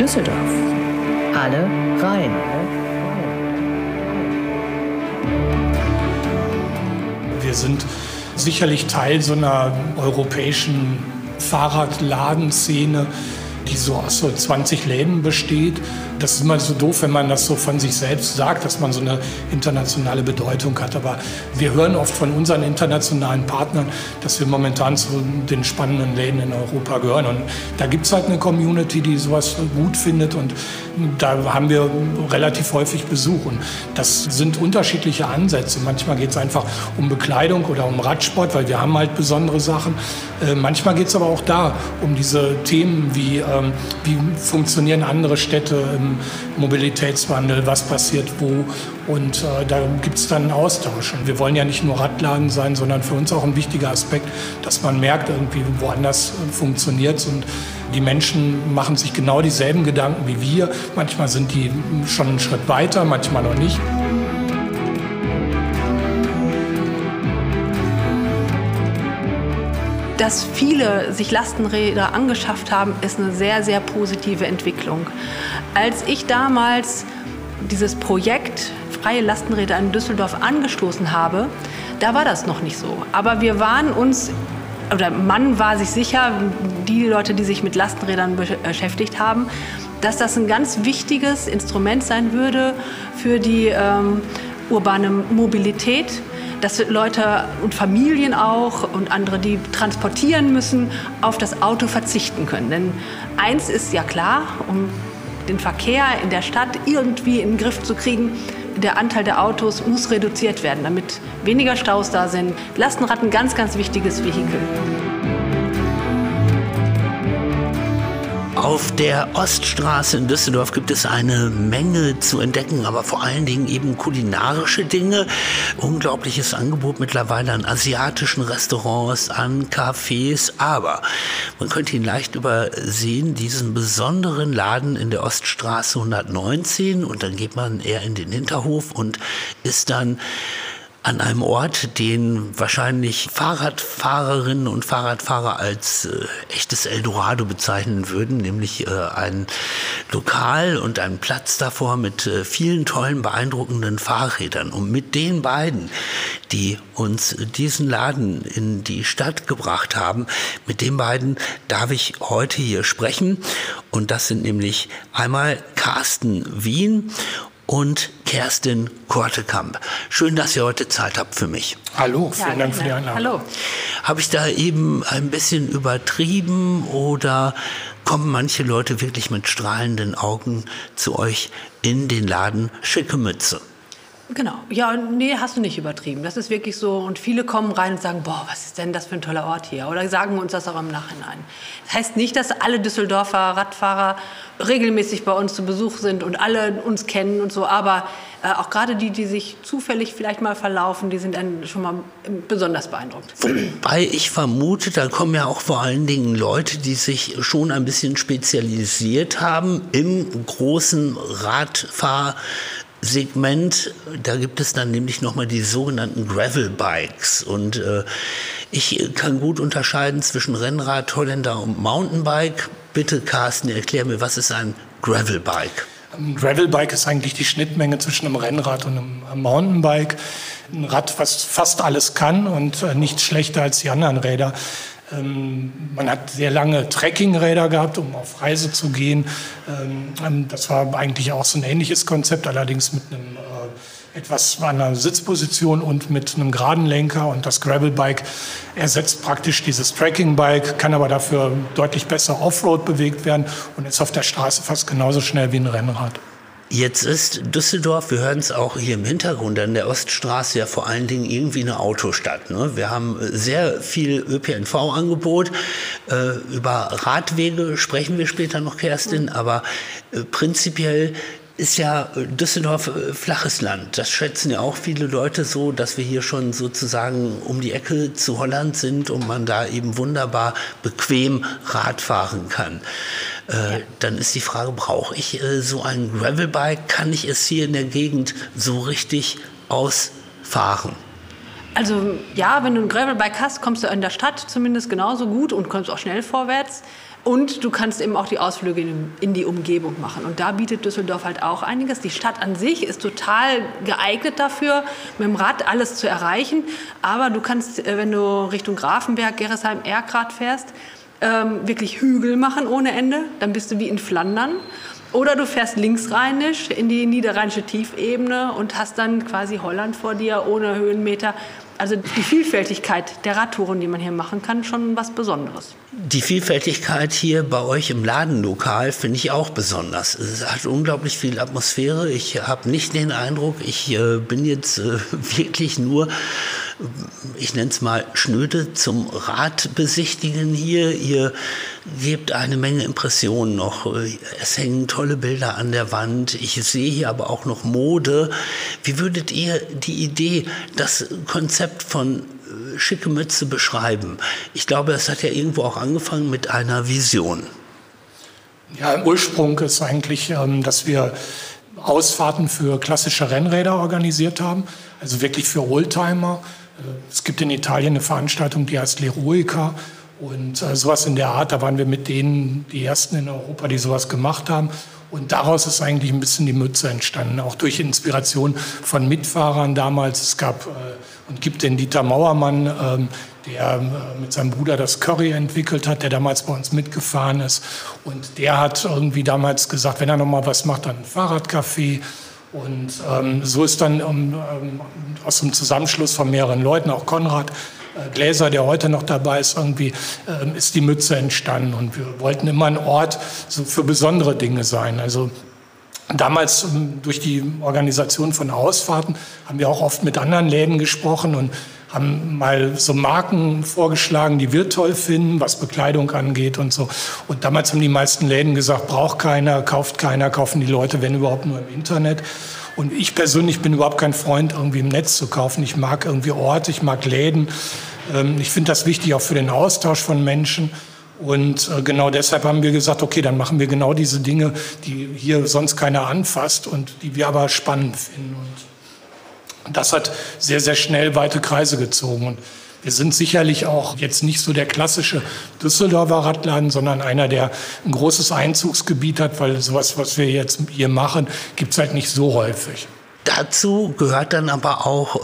Düsseldorf. Alle rein. Wir sind sicherlich Teil so einer europäischen Fahrradladenszene, die so aus so 20 Läden besteht. Das ist immer so doof, wenn man das so von sich selbst sagt, dass man so eine internationale Bedeutung hat. Aber wir hören oft von unseren internationalen Partnern, dass wir momentan zu den spannenden Läden in Europa gehören. Und da gibt es halt eine Community, die sowas gut findet. Und da haben wir relativ häufig Besuch. Und das sind unterschiedliche Ansätze. Manchmal geht es einfach um Bekleidung oder um Radsport, weil wir haben halt besondere Sachen. Manchmal geht es aber auch da um diese Themen wie funktionieren andere Städte im Mobilitätswandel, was passiert wo. Und da gibt es dann einen Austausch. Und wir wollen ja nicht nur Radladen sein, sondern für uns auch ein wichtiger Aspekt, dass man merkt, irgendwie woanders funktioniert es. Und die Menschen machen sich genau dieselben Gedanken wie wir. Manchmal sind die schon einen Schritt weiter, manchmal noch nicht. Dass viele sich Lastenräder angeschafft haben, ist eine sehr, sehr positive Entwicklung. Als ich damals dieses Projekt Freie Lastenräder in Düsseldorf angestoßen habe, da war das noch nicht so. Aber wir waren uns, oder man war sich sicher, die Leute, die sich mit Lastenrädern beschäftigt haben, dass das ein ganz wichtiges Instrument sein würde für die urbane Mobilität, dass Leute und Familien auch und andere, die transportieren müssen, auf das Auto verzichten können. Denn eins ist ja klar, um den Verkehr in der Stadt irgendwie in den Griff zu kriegen, der Anteil der Autos muss reduziert werden, damit weniger Staus da sind. Lastenrad ein ganz, ganz wichtiges Vehikel. Auf der Oststraße in Düsseldorf gibt es eine Menge zu entdecken, aber vor allen Dingen eben kulinarische Dinge. Unglaubliches Angebot mittlerweile an asiatischen Restaurants, an Cafés, aber man könnte ihn leicht übersehen, diesen besonderen Laden in der Oststraße 119, und dann geht man eher in den Hinterhof und ist dann an einem Ort, den wahrscheinlich Fahrradfahrerinnen und Fahrradfahrer als echtes Eldorado bezeichnen würden, nämlich ein Lokal und einen Platz davor mit vielen tollen, beeindruckenden Fahrrädern. Und mit den beiden, die uns diesen Laden in die Stadt gebracht haben, mit den beiden darf ich heute hier sprechen. Und das sind nämlich einmal Carsten Wien und Kerstin Kortekamp. Schön, dass ihr heute Zeit habt für mich. Hallo, vielen Dank für die Einladung. Hallo. Habe ich da eben ein bisschen übertrieben oder kommen manche Leute wirklich mit strahlenden Augen zu euch in den Laden? Schicke Mütze. Genau. Ja, nee, hast du nicht übertrieben. Das ist wirklich so. Und viele kommen rein und sagen, boah, was ist denn das für ein toller Ort hier? Oder sagen uns das auch im Nachhinein. Das heißt nicht, dass alle Düsseldorfer Radfahrer regelmäßig bei uns zu Besuch sind und alle uns kennen und so. Aber auch gerade die sich zufällig vielleicht mal verlaufen, die sind dann schon mal besonders beeindruckt. Wobei ich vermute, da kommen ja auch vor allen Dingen Leute, die sich schon ein bisschen spezialisiert haben im großen Radfahrsegment. Da gibt es dann nämlich nochmal die sogenannten Gravel-Bikes. Und ich kann gut unterscheiden zwischen Rennrad, Holländer und Mountainbike. Bitte, Carsten, erklär mir, was ist ein Gravel-Bike? Ein Gravelbike ist eigentlich die Schnittmenge zwischen einem Rennrad und einem Mountainbike. Ein Rad, was fast alles kann und nicht schlechter als die anderen Räder. Man hat sehr lange Trekkingräder gehabt, um auf Reise zu gehen. Das war eigentlich auch so ein ähnliches Konzept, allerdings mit einem etwas einer Sitzposition und mit einem geraden Lenker. Und das Gravelbike ersetzt praktisch dieses Trekkingbike, kann aber dafür deutlich besser Offroad bewegt werden und ist auf der Straße fast genauso schnell wie ein Rennrad. Jetzt ist Düsseldorf, wir hören es auch hier im Hintergrund an der Oststraße, ja vor allen Dingen irgendwie eine Autostadt. Ne? Wir haben sehr viel ÖPNV-Angebot. Über Radwege sprechen wir später noch, Kerstin, aber prinzipiell ist ja Düsseldorf flaches Land. Das schätzen ja auch viele Leute so, dass wir hier schon sozusagen um die Ecke zu Holland sind und man da eben wunderbar bequem Rad fahren kann. Dann ist die Frage, brauche ich so ein Gravelbike? Kann ich es hier in der Gegend so richtig ausfahren? Also ja, wenn du ein Gravelbike hast, kommst du in der Stadt zumindest genauso gut und kommst auch schnell vorwärts. Und du kannst eben auch die Ausflüge in die Umgebung machen. Und da bietet Düsseldorf halt auch einiges. Die Stadt an sich ist total geeignet dafür, mit dem Rad alles zu erreichen. Aber du kannst, wenn du Richtung Grafenberg, Gerresheim, Erkrath fährst, wirklich Hügel machen ohne Ende. Dann bist du wie in Flandern. Oder du fährst linksrheinisch in die niederrheinische Tiefebene und hast dann quasi Holland vor dir ohne Höhenmeter. Also die Vielfältigkeit der Radtouren, die man hier machen kann, schon was Besonderes. Die Vielfältigkeit hier bei euch im Ladenlokal finde ich auch besonders. Es hat unglaublich viel Atmosphäre. Ich habe nicht den Eindruck, ich bin jetzt wirklich nur, ich nenne es mal schnöde, zum Radbesichtigen hier. Ihr gebt eine Menge Impressionen noch. Es hängen tolle Bilder an der Wand. Ich sehe hier aber auch noch Mode. Wie würdet ihr die Idee, das Konzept von schicke Mütze beschreiben? Ich glaube, es hat ja irgendwo auch angefangen mit einer Vision. Ja, im Ursprung ist eigentlich, dass wir Ausfahrten für klassische Rennräder organisiert haben, also wirklich für Oldtimer. Es gibt in Italien eine Veranstaltung, die heißt L'Eroica und sowas in der Art. Da waren wir mit denen die Ersten in Europa, die sowas gemacht haben. Und daraus ist eigentlich ein bisschen die Mütze entstanden, auch durch Inspiration von Mitfahrern damals. Es gab und gibt den Dieter Mauermann, der mit seinem Bruder das Curry entwickelt hat, der damals bei uns mitgefahren ist. Und der hat irgendwie damals gesagt, wenn er noch mal was macht, dann ein Fahrradcafé. Und so ist dann aus dem Zusammenschluss von mehreren Leuten, auch Konrad Gläser, der heute noch dabei ist, irgendwie ist die Mütze entstanden. Und wir wollten immer ein Ort so für besondere Dinge sein. Also damals durch die Organisation von Ausfahrten haben wir auch oft mit anderen Läden gesprochen und haben mal so Marken vorgeschlagen, die wir toll finden, was Bekleidung angeht und so. Und damals haben die meisten Läden gesagt, braucht keiner, kaufen die Leute, wenn überhaupt, nur im Internet. Und ich persönlich bin überhaupt kein Freund, irgendwie im Netz zu kaufen. Ich mag irgendwie Orte, ich mag Läden. Ich finde das wichtig auch für den Austausch von Menschen. Und genau deshalb haben wir gesagt, okay, dann machen wir genau diese Dinge, die hier sonst keiner anfasst und die wir aber spannend finden. Und das hat sehr, sehr schnell weite Kreise gezogen. Und wir sind sicherlich auch jetzt nicht so der klassische Düsseldorfer Radladen, sondern einer, der ein großes Einzugsgebiet hat, weil sowas, was wir jetzt hier machen, gibt es halt nicht so häufig. Dazu gehört dann aber auch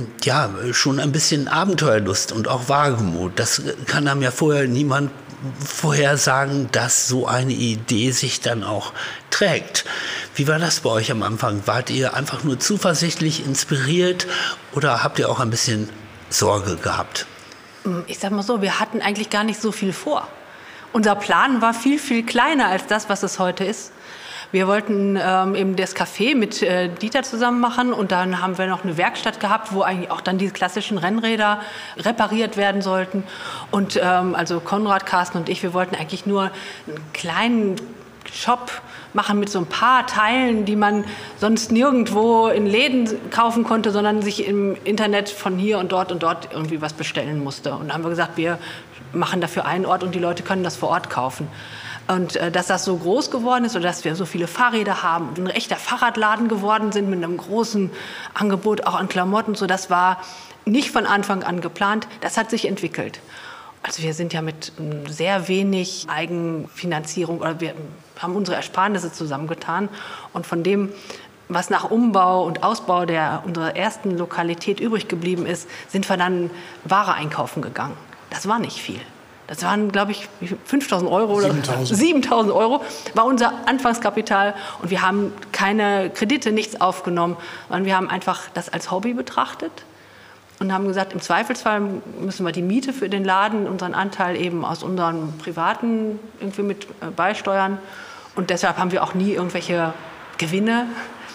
schon ein bisschen Abenteuerlust und auch Wagemut. Das kann einem ja vorher niemand vorhersagen, dass so eine Idee sich dann auch trägt. Wie war das bei euch am Anfang? Wart ihr einfach nur zuversichtlich, inspiriert oder habt ihr auch ein bisschen Sorge gehabt? Ich sag mal so, wir hatten eigentlich gar nicht so viel vor. Unser Plan war viel, viel kleiner als das, was es heute ist. Wir wollten eben das Café mit Dieter zusammen machen und dann haben wir noch eine Werkstatt gehabt, wo eigentlich auch dann die klassischen Rennräder repariert werden sollten. Und also Konrad, Carsten und ich, wir wollten eigentlich nur einen kleinen Shop machen mit so ein paar Teilen, die man sonst nirgendwo in Läden kaufen konnte, sondern sich im Internet von hier und dort irgendwie was bestellen musste. Und dann haben wir gesagt, wir machen dafür einen Ort und die Leute können das vor Ort kaufen. Und dass das so groß geworden ist oder dass wir so viele Fahrräder haben und ein echter Fahrradladen geworden sind mit einem großen Angebot auch an Klamotten, so das war nicht von Anfang an geplant, das hat sich entwickelt. Also wir sind ja mit sehr wenig Eigenfinanzierung, oder wir haben unsere Ersparnisse zusammengetan und von dem, was nach Umbau und Ausbau unserer ersten Lokalität übrig geblieben ist, sind wir dann Ware einkaufen gegangen. Das war nicht viel. Das waren, glaube ich, 5.000 Euro oder 7.000 Euro war unser Anfangskapital. Und wir haben keine Kredite, nichts aufgenommen, sondern wir haben einfach das als Hobby betrachtet und haben gesagt, im Zweifelsfall müssen wir die Miete für den Laden, unseren Anteil eben aus unseren privaten irgendwie mit beisteuern. Und deshalb haben wir auch nie irgendwelche Gewinne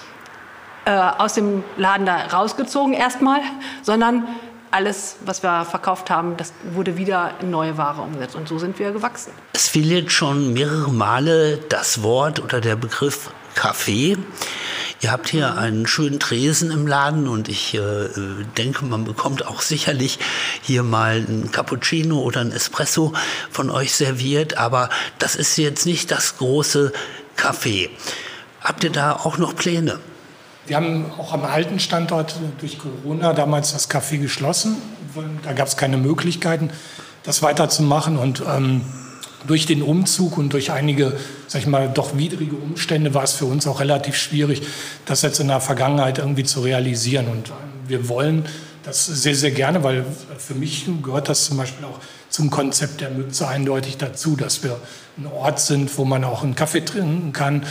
aus dem Laden da rausgezogen erstmal, sondern alles, was wir verkauft haben, das wurde wieder in neue Ware umgesetzt. Und so sind wir gewachsen. Es fiel jetzt schon mehrere Male das Wort oder der Begriff Kaffee. Ihr habt hier einen schönen Tresen im Laden und ich denke, man bekommt auch sicherlich hier mal einen Cappuccino oder einen Espresso von euch serviert. Aber das ist jetzt nicht das große Café. Habt ihr da auch noch Pläne? Wir haben auch am alten Standort durch Corona damals das Café geschlossen. Da gab es keine Möglichkeiten, das weiterzumachen. Und durch den Umzug und durch einige, sag ich mal, doch widrige Umstände war es für uns auch relativ schwierig, das jetzt in der Vergangenheit irgendwie zu realisieren. Und wir wollen das sehr, sehr gerne, weil für mich gehört das zum Beispiel auch zum Konzept der Mütze eindeutig dazu, dass wir ein Ort sind, wo man auch einen Kaffee trinken kann.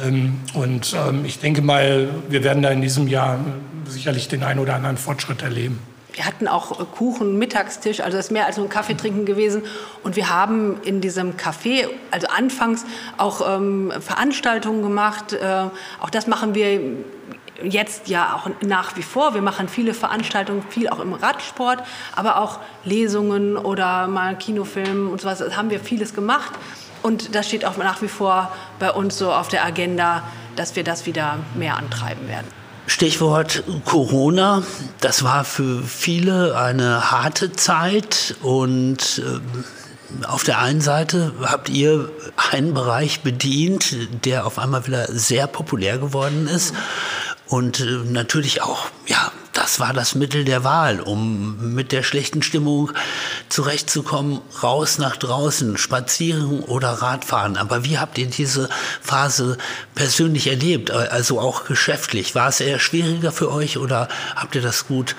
Und ich denke mal, wir werden da in diesem Jahr sicherlich den einen oder anderen Fortschritt erleben. Wir hatten auch Kuchen, Mittagstisch, also das ist mehr als nur ein Kaffee trinken gewesen. Und wir haben in diesem Café, also anfangs auch Veranstaltungen gemacht. Auch das machen wir jetzt ja auch nach wie vor. Wir machen viele Veranstaltungen, viel auch im Radsport, aber auch Lesungen oder mal Kinofilme und sowas. Da haben wir vieles gemacht. Und das steht auch nach wie vor bei uns so auf der Agenda, dass wir das wieder mehr antreiben werden. Stichwort Corona, das war für viele eine harte Zeit und auf der einen Seite habt ihr einen Bereich bedient, der auf einmal wieder sehr populär geworden ist und natürlich auch, ja, das war das Mittel der Wahl, um mit der schlechten Stimmung zurechtzukommen, raus nach draußen, spazieren oder Radfahren. Aber wie habt ihr diese Phase persönlich erlebt, also auch geschäftlich? War es eher schwieriger für euch oder habt ihr das gut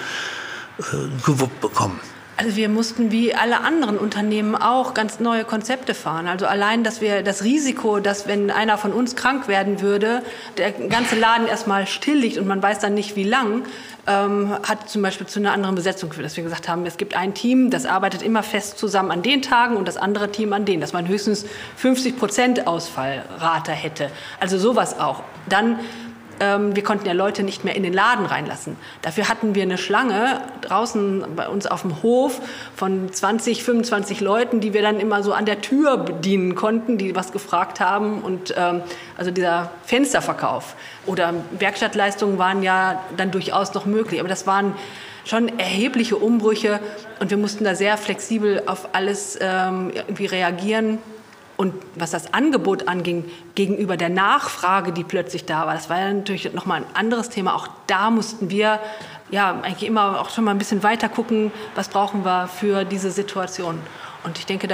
gewuppt bekommen? Also wir mussten wie alle anderen Unternehmen auch ganz neue Konzepte fahren. Also allein, dass wir das Risiko, dass wenn einer von uns krank werden würde, der ganze Laden erstmal still liegt und man weiß dann nicht, wie lang, hat zum Beispiel zu einer anderen Besetzung geführt, dass wir gesagt haben, es gibt ein Team, das arbeitet immer fest zusammen an den Tagen und das andere Team an denen, dass man höchstens 50% Ausfallrate hätte. Also sowas auch. Dann wir konnten ja Leute nicht mehr in den Laden reinlassen. Dafür hatten wir eine Schlange draußen bei uns auf dem Hof von 20, 25 Leuten, die wir dann immer so an der Tür bedienen konnten, die was gefragt haben. Und also dieser Fensterverkauf oder Werkstattleistungen waren ja dann durchaus noch möglich. Aber das waren schon erhebliche Umbrüche und wir mussten da sehr flexibel auf alles irgendwie reagieren. Und was das Angebot anging, gegenüber der Nachfrage, die plötzlich da war, das war ja natürlich nochmal ein anderes Thema. Auch da mussten wir ja eigentlich immer auch schon mal ein bisschen weiter gucken, was brauchen wir für diese Situation. Und ich denke,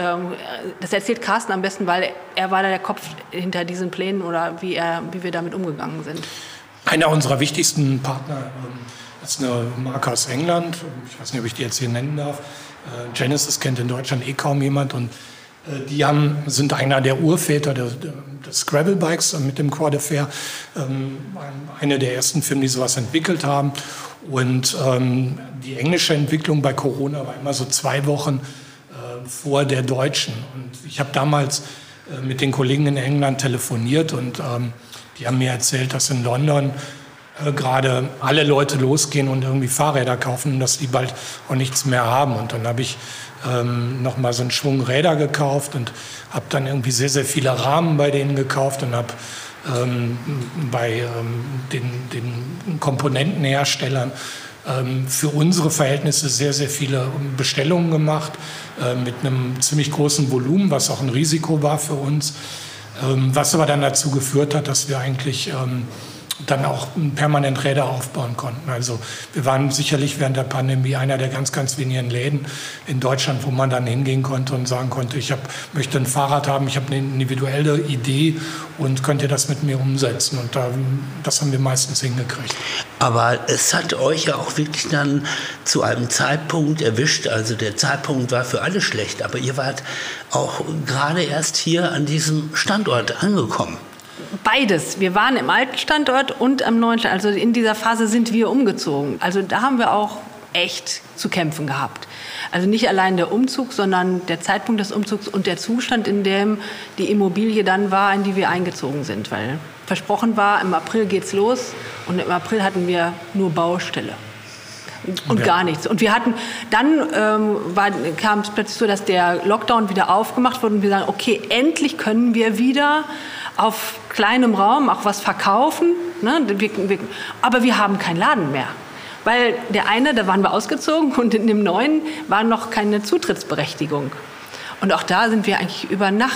das erzählt Carsten am besten, weil er war da der Kopf hinter diesen Plänen oder wie wir damit umgegangen sind. Einer unserer wichtigsten Partner ist eine Marke aus England. Ich weiß nicht, ob ich die jetzt hier nennen darf. Genesis kennt in Deutschland kaum jemand. Und die sind einer der Urväter des Gravel-Bikes mit dem Quad-Affair. Eine der ersten Firmen, die sowas entwickelt haben. Und die englische Entwicklung bei Corona war immer so 2 Wochen vor der deutschen. Und ich habe damals mit den Kollegen in England telefoniert und die haben mir erzählt, dass in London gerade alle Leute losgehen und irgendwie Fahrräder kaufen und dass die bald auch nichts mehr haben. Und dann habe ich noch mal so einen Schwung Räder gekauft und habe dann irgendwie sehr, sehr viele Rahmen bei denen gekauft und habe bei den Komponentenherstellern für unsere Verhältnisse sehr, sehr viele Bestellungen gemacht mit einem ziemlich großen Volumen, was auch ein Risiko war für uns, was aber dann dazu geführt hat, dass wir eigentlich dann auch permanent Räder aufbauen konnten. Also wir waren sicherlich während der Pandemie einer der ganz, ganz wenigen Läden in Deutschland, wo man dann hingehen konnte und sagen konnte, ich möchte ein Fahrrad haben, ich habe eine individuelle Idee und könnt ihr das mit mir umsetzen. Und das haben wir meistens hingekriegt. Aber es hat euch ja auch wirklich dann zu einem Zeitpunkt erwischt, also der Zeitpunkt war für alle schlecht, aber ihr wart auch gerade erst hier an diesem Standort angekommen. Beides. Wir waren im alten Standort und am neuen Standort. Also in dieser Phase sind wir umgezogen. Also da haben wir auch echt zu kämpfen gehabt. Also nicht allein der Umzug, sondern der Zeitpunkt des Umzugs und der Zustand, in dem die Immobilie dann war, in die wir eingezogen sind. Weil versprochen war, im April geht's los und im April hatten wir nur Baustelle. Und gar nichts. Und wir hatten, dann kam es plötzlich so, dass der Lockdown wieder aufgemacht wurde und wir sagen, okay, endlich können wir wieder auf kleinem Raum auch was verkaufen, ne? Aber wir haben keinen Laden mehr. Weil der eine, da waren wir ausgezogen und in dem neuen war noch keine Zutrittsberechtigung. Und auch da sind wir eigentlich über Nacht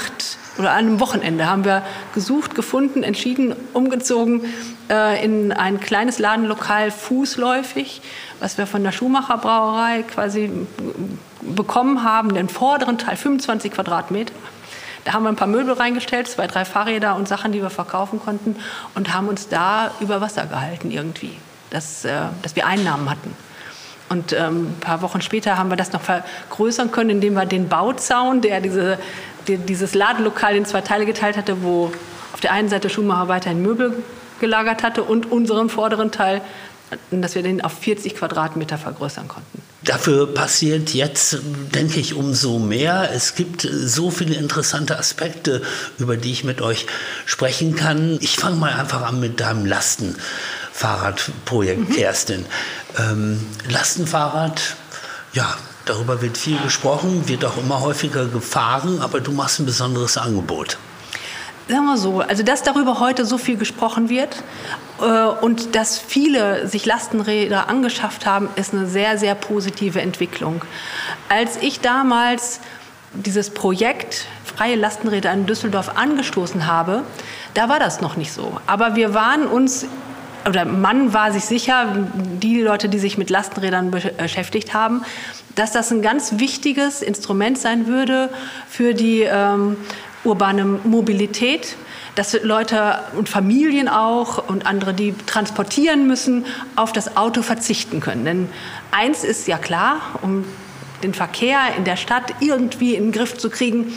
oder an einem Wochenende haben wir gesucht, gefunden, entschieden, umgezogen in ein kleines Ladenlokal fußläufig, was wir von der Schumacher Brauerei quasi bekommen haben, den vorderen Teil, 25 Quadratmeter. Da haben wir ein paar Möbel reingestellt, 2, 3 Fahrräder und Sachen, die wir verkaufen konnten und haben uns da über Wasser gehalten irgendwie, dass wir Einnahmen hatten. Und ein paar Wochen später haben wir das noch vergrößern können, indem wir den Bauzaun, der dieses Ladenlokal in 2 Teile geteilt hatte, wo auf der einen Seite Schumacher weiterhin Möbel gelagert hatte und unseren vorderen Teil, dass wir den auf 40 Quadratmeter vergrößern konnten. Dafür passiert jetzt, denke ich, umso mehr. Es gibt so viele interessante Aspekte, über die ich mit euch sprechen kann. Ich fange mal einfach an mit deinem Lastenfahrradprojekt, Kerstin. Lastenfahrrad, ja, darüber wird viel gesprochen, wird auch immer häufiger gefahren, aber du machst ein besonderes Angebot. Sagen wir so, also dass darüber heute so viel gesprochen wird und dass viele sich Lastenräder angeschafft haben, ist eine sehr, sehr positive Entwicklung. Als ich damals dieses Projekt Freie Lastenräder in Düsseldorf angestoßen habe, da war das noch nicht so. Aber wir waren uns, oder man war sich sicher, die Leute, die sich mit Lastenrädern beschäftigt haben, dass das ein ganz wichtiges Instrument sein würde für die urbane Mobilität, dass Leute und Familien auch und andere, die transportieren müssen, auf das Auto verzichten können. Denn eins ist ja klar, um den Verkehr in der Stadt irgendwie in den Griff zu kriegen,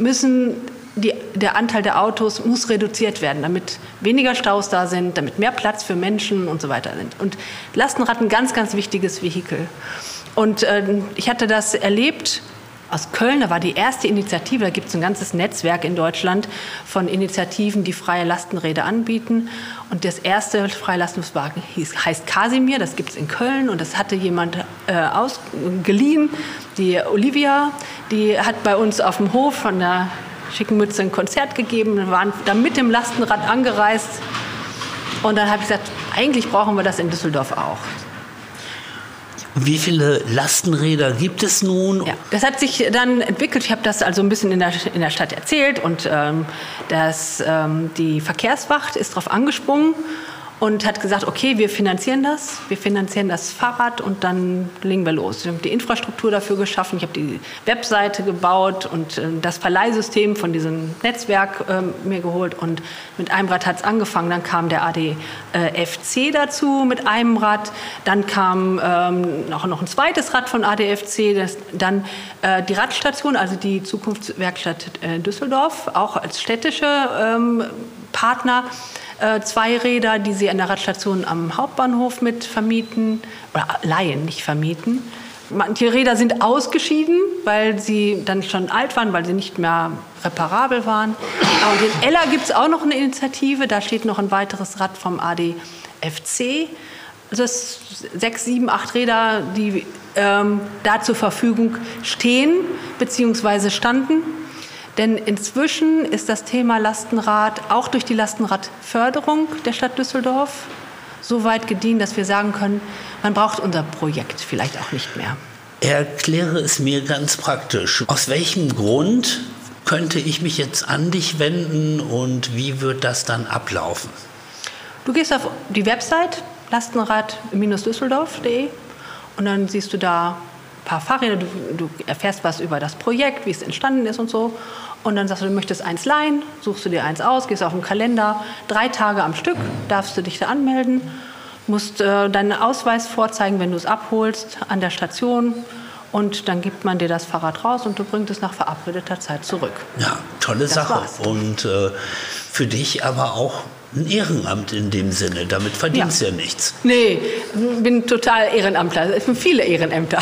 der Anteil der Autos muss reduziert werden, damit weniger Staus da sind, damit mehr Platz für Menschen und so weiter sind. Und Lastenrad ein ganz, ganz wichtiges Vehikel. Und ich hatte das erlebt aus Köln, da war die erste Initiative, da gibt es ein ganzes Netzwerk in Deutschland von Initiativen, die freie Lastenräder anbieten. Und das erste freie Lastenwagen heißt Kasimir, das gibt es in Köln und das hatte jemand ausgeliehen, die Olivia, die hat bei uns auf dem Hof von der Schicken Mütze ein Konzert gegeben, wir waren da mit dem Lastenrad angereist und dann habe ich gesagt, eigentlich brauchen wir das in Düsseldorf auch. Wie viele Lastenräder gibt es nun? Ja, das hat sich dann entwickelt. Ich habe das also ein bisschen in der Stadt erzählt und die Verkehrswacht ist darauf angesprungen und hat gesagt, okay, wir finanzieren das Fahrrad und dann legen wir los. Wir haben die Infrastruktur dafür geschaffen, ich habe die Webseite gebaut und das Verleihsystem von diesem Netzwerk mir geholt und mit einem Rad hat es angefangen, dann kam der ADFC dazu mit einem Rad, dann kam noch ein zweites Rad von ADFC, dann die Radstation, also die Zukunftswerkstatt Düsseldorf, auch als städtische Partner, 2 Räder, die sie an der Radstation am Hauptbahnhof mit vermieten, oder leihen, nicht vermieten. Manche Räder sind ausgeschieden, weil sie dann schon alt waren, weil sie nicht mehr reparabel waren. Aber in Ella gibt es auch noch eine Initiative, da steht noch ein weiteres Rad vom ADFC. Also das 6, 7, 8 Räder, die da zur Verfügung stehen bzw. standen. Denn inzwischen ist das Thema Lastenrad auch durch die Lastenradförderung der Stadt Düsseldorf so weit gediehen, dass wir sagen können, man braucht unser Projekt vielleicht auch nicht mehr. Erkläre es mir ganz praktisch. Aus welchem Grund könnte ich mich jetzt an dich wenden und wie wird das dann ablaufen? Du gehst auf die Website lastenrad-düsseldorf.de und dann siehst du da ein paar Fahrräder, du erfährst was über das Projekt, wie es entstanden ist und so. Und dann sagst du möchtest eins leihen, suchst du dir eins aus, gehst auf den Kalender, 3 Tage am Stück darfst du dich da anmelden, musst deinen Ausweis vorzeigen, wenn du es abholst an der Station und dann gibt man dir das Fahrrad raus und du bringst es nach verabredeter Zeit zurück. Ja, tolle Sache. Und für dich aber auch ein Ehrenamt in dem Sinne. Damit verdienst du ja nichts. Nee, ich bin total Ehrenamtler. Es sind viele Ehrenämter.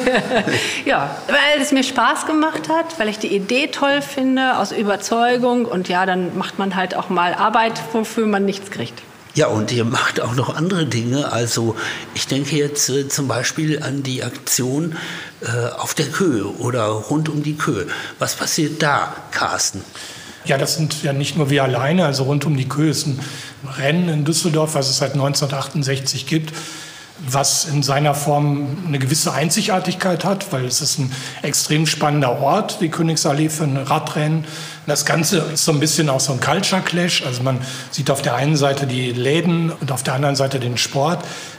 Ja, weil es mir Spaß gemacht hat, weil ich die Idee toll finde, aus Überzeugung. Und ja, dann macht man halt auch mal Arbeit, wofür man nichts kriegt. Ja, und ihr macht auch noch andere Dinge. Also ich denke jetzt zum Beispiel an die Aktion auf der Köhe oder rund um die Köhe. Was passiert da, Carsten? Ja, das sind ja nicht nur wir alleine, also rund um die Köhe ist ein Rennen in Düsseldorf, was es seit 1968 gibt. was in seiner Form eine gewisse Einzigartigkeit hat, weil es ist ein extrem spannender Ort, die Königsallee für ein Radrennen. Das Ganze ist so ein bisschen auch so ein Culture Clash. Also man sieht auf der einen Seite die Läden und auf der anderen Seite den Sport.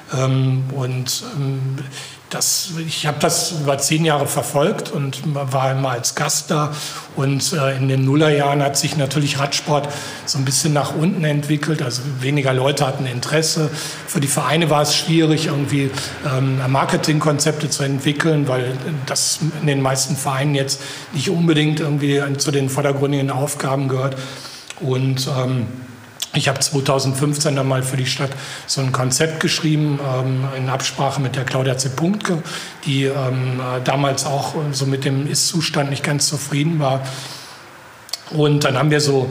Ich habe das über 10 Jahre verfolgt und war immer als Gast da. Und in den Nullerjahren hat sich natürlich Radsport so ein bisschen nach unten entwickelt. Also weniger Leute hatten Interesse. Für die Vereine war es schwierig, irgendwie Marketingkonzepte zu entwickeln, weil das in den meisten Vereinen jetzt nicht unbedingt irgendwie zu den vordergründigen Aufgaben gehört. Und ich habe 2015 dann mal für die Stadt so ein Konzept geschrieben, in Absprache mit der Claudia Zepunke, die damals auch so mit dem Ist-Zustand nicht ganz zufrieden war. Und dann haben wir so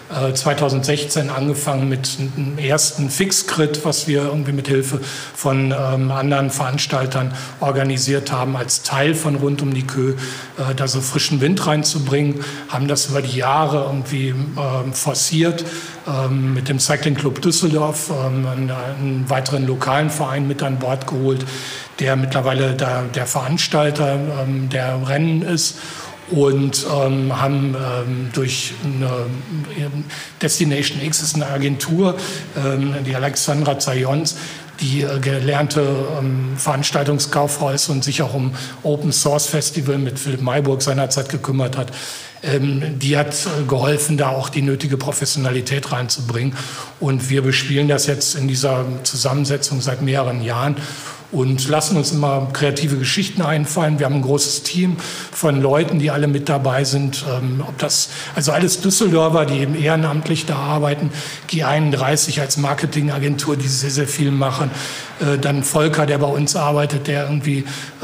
2016 angefangen mit einem ersten Fixcrit, was wir irgendwie mit Hilfe von anderen Veranstaltern organisiert haben, als Teil von Rund um die Kö, da so frischen Wind reinzubringen, haben das über die Jahre irgendwie forciert, mit dem Cycling Club Düsseldorf einen weiteren lokalen Verein mit an Bord geholt, der mittlerweile der Veranstalter der Rennen ist. Und haben durch eine Destination X, ist eine Agentur, die Alexandra Zayons, die gelernte Veranstaltungskauffrau ist und sich auch um Open Source Festival mit Philipp Mayburg seinerzeit gekümmert hat. Die hat geholfen, da auch die nötige Professionalität reinzubringen. Und wir bespielen das jetzt in dieser Zusammensetzung seit mehreren Jahren und lassen uns immer kreative Geschichten einfallen. Wir haben ein großes Team von Leuten, die alle mit dabei sind. Also alles Düsseldorfer, die eben ehrenamtlich da arbeiten. G31 als Marketingagentur, die sehr, sehr viel machen. Dann Volker, der bei uns arbeitet, der irgendwie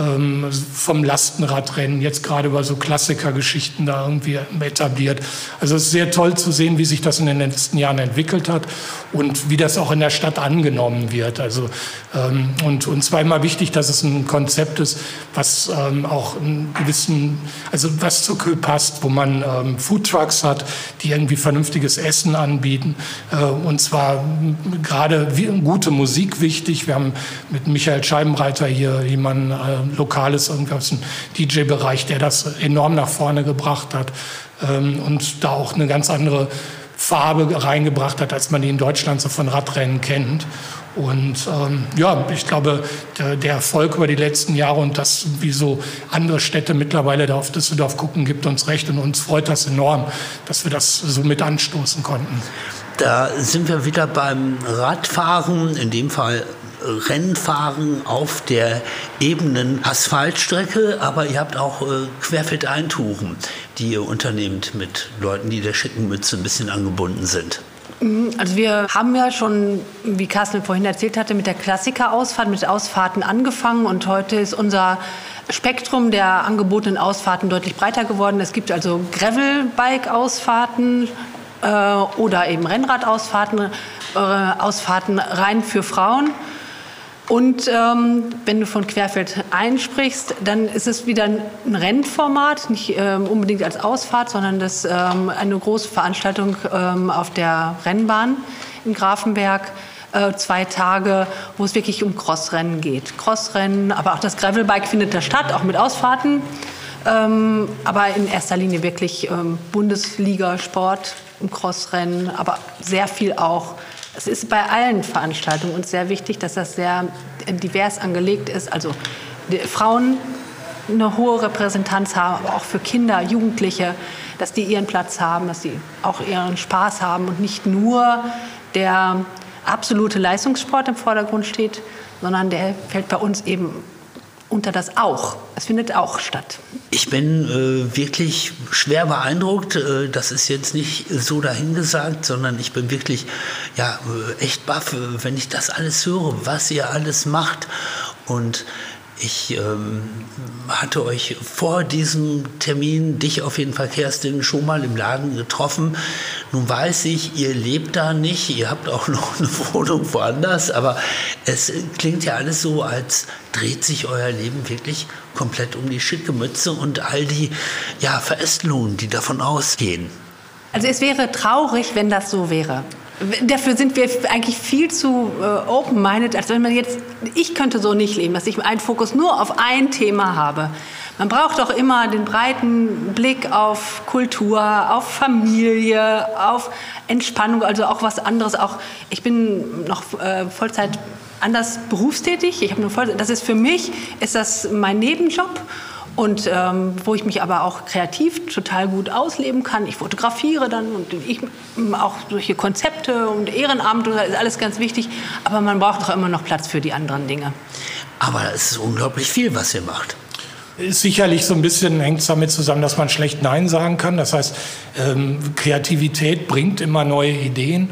vom Lastenradrennen jetzt gerade über so Klassikergeschichten da irgendwie etabliert. Also es ist sehr toll zu sehen, wie sich das in den letzten Jahren entwickelt hat und wie das auch in der Stadt angenommen wird. Also und uns war immer wichtig, dass es ein Konzept ist, was auch einen gewissen, also was zur Kö passt, wo man Foodtrucks hat, die irgendwie vernünftiges Essen anbieten. Und zwar gerade gute Musik wichtig. Wir haben mit Michael Scheibenreiter hier jemanden Lokales, irgendwie aus dem DJ-Bereich, der das enorm nach vorne gebracht hat und da auch eine ganz andere Farbe reingebracht hat, als man die in Deutschland so von Radrennen kennt. Und ich glaube, der Erfolg über die letzten Jahre und das, wie so andere Städte mittlerweile da auf Düsseldorf gucken, gibt uns recht. Und uns freut das enorm, dass wir das so mit anstoßen konnten. Da sind wir wieder beim Radfahren, in dem Fall Rennfahren auf der ebenen Asphaltstrecke, aber ihr habt auch Querfeldeintouren, die ihr unternehmt mit Leuten, die der schicken Mütze ein bisschen angebunden sind. Also wir haben ja schon, wie Carsten vorhin erzählt hatte, mit der Klassikerausfahrt, mit Ausfahrten angefangen und heute ist unser Spektrum der angebotenen Ausfahrten deutlich breiter geworden. Es gibt also Gravelbike-Ausfahrten oder eben Rennradausfahrten, Ausfahrten rein für Frauen. Und wenn du von Querfeld einsprichst, dann ist es wieder ein Rennformat, nicht unbedingt als Ausfahrt, sondern das eine große Veranstaltung auf der Rennbahn in Grafenberg. 2 Tage, wo es wirklich um Crossrennen geht. Crossrennen, aber auch das Gravelbike findet da statt, auch mit Ausfahrten. Aber in erster Linie wirklich Bundesliga-Sport im Crossrennen, aber sehr viel auch. Es ist bei allen Veranstaltungen uns sehr wichtig, dass das sehr divers angelegt ist. Also die Frauen eine hohe Repräsentanz haben, aber auch für Kinder, Jugendliche, dass die ihren Platz haben, dass sie auch ihren Spaß haben und nicht nur der absolute Leistungssport im Vordergrund steht, sondern der fällt bei uns eben unter das auch. Es findet auch statt. Ich bin wirklich schwer beeindruckt. Das ist jetzt nicht so dahingesagt, sondern ich bin wirklich echt baff, wenn ich das alles höre, was ihr alles macht. Und ich hatte euch vor diesem Termin, dich auf jeden Fall, Kerstin, schon mal im Laden getroffen. Nun weiß ich, ihr lebt da nicht, ihr habt auch noch eine Wohnung woanders, aber es klingt ja alles so, als dreht sich euer Leben wirklich komplett um die schicke Mütze und all die Verästelungen, die davon ausgehen. Also es wäre traurig, wenn das so wäre. Dafür sind wir eigentlich viel zu open-minded, als wenn man jetzt, ich könnte so nicht leben, dass ich einen Fokus nur auf ein Thema habe. Man braucht auch immer den breiten Blick auf Kultur, auf Familie, auf Entspannung, also auch was anderes. Auch ich bin noch Vollzeit anders berufstätig. Das ist für mich, ist das mein Nebenjob. Und wo ich mich aber auch kreativ total gut ausleben kann. Ich fotografiere dann und ich auch solche Konzepte und Ehrenamt, das ist alles ganz wichtig. Aber man braucht doch immer noch Platz für die anderen Dinge. Aber es ist unglaublich viel, was ihr macht. Ist sicherlich so ein bisschen, hängt es damit zusammen, dass man schlecht Nein sagen kann. Das heißt, Kreativität bringt immer neue Ideen.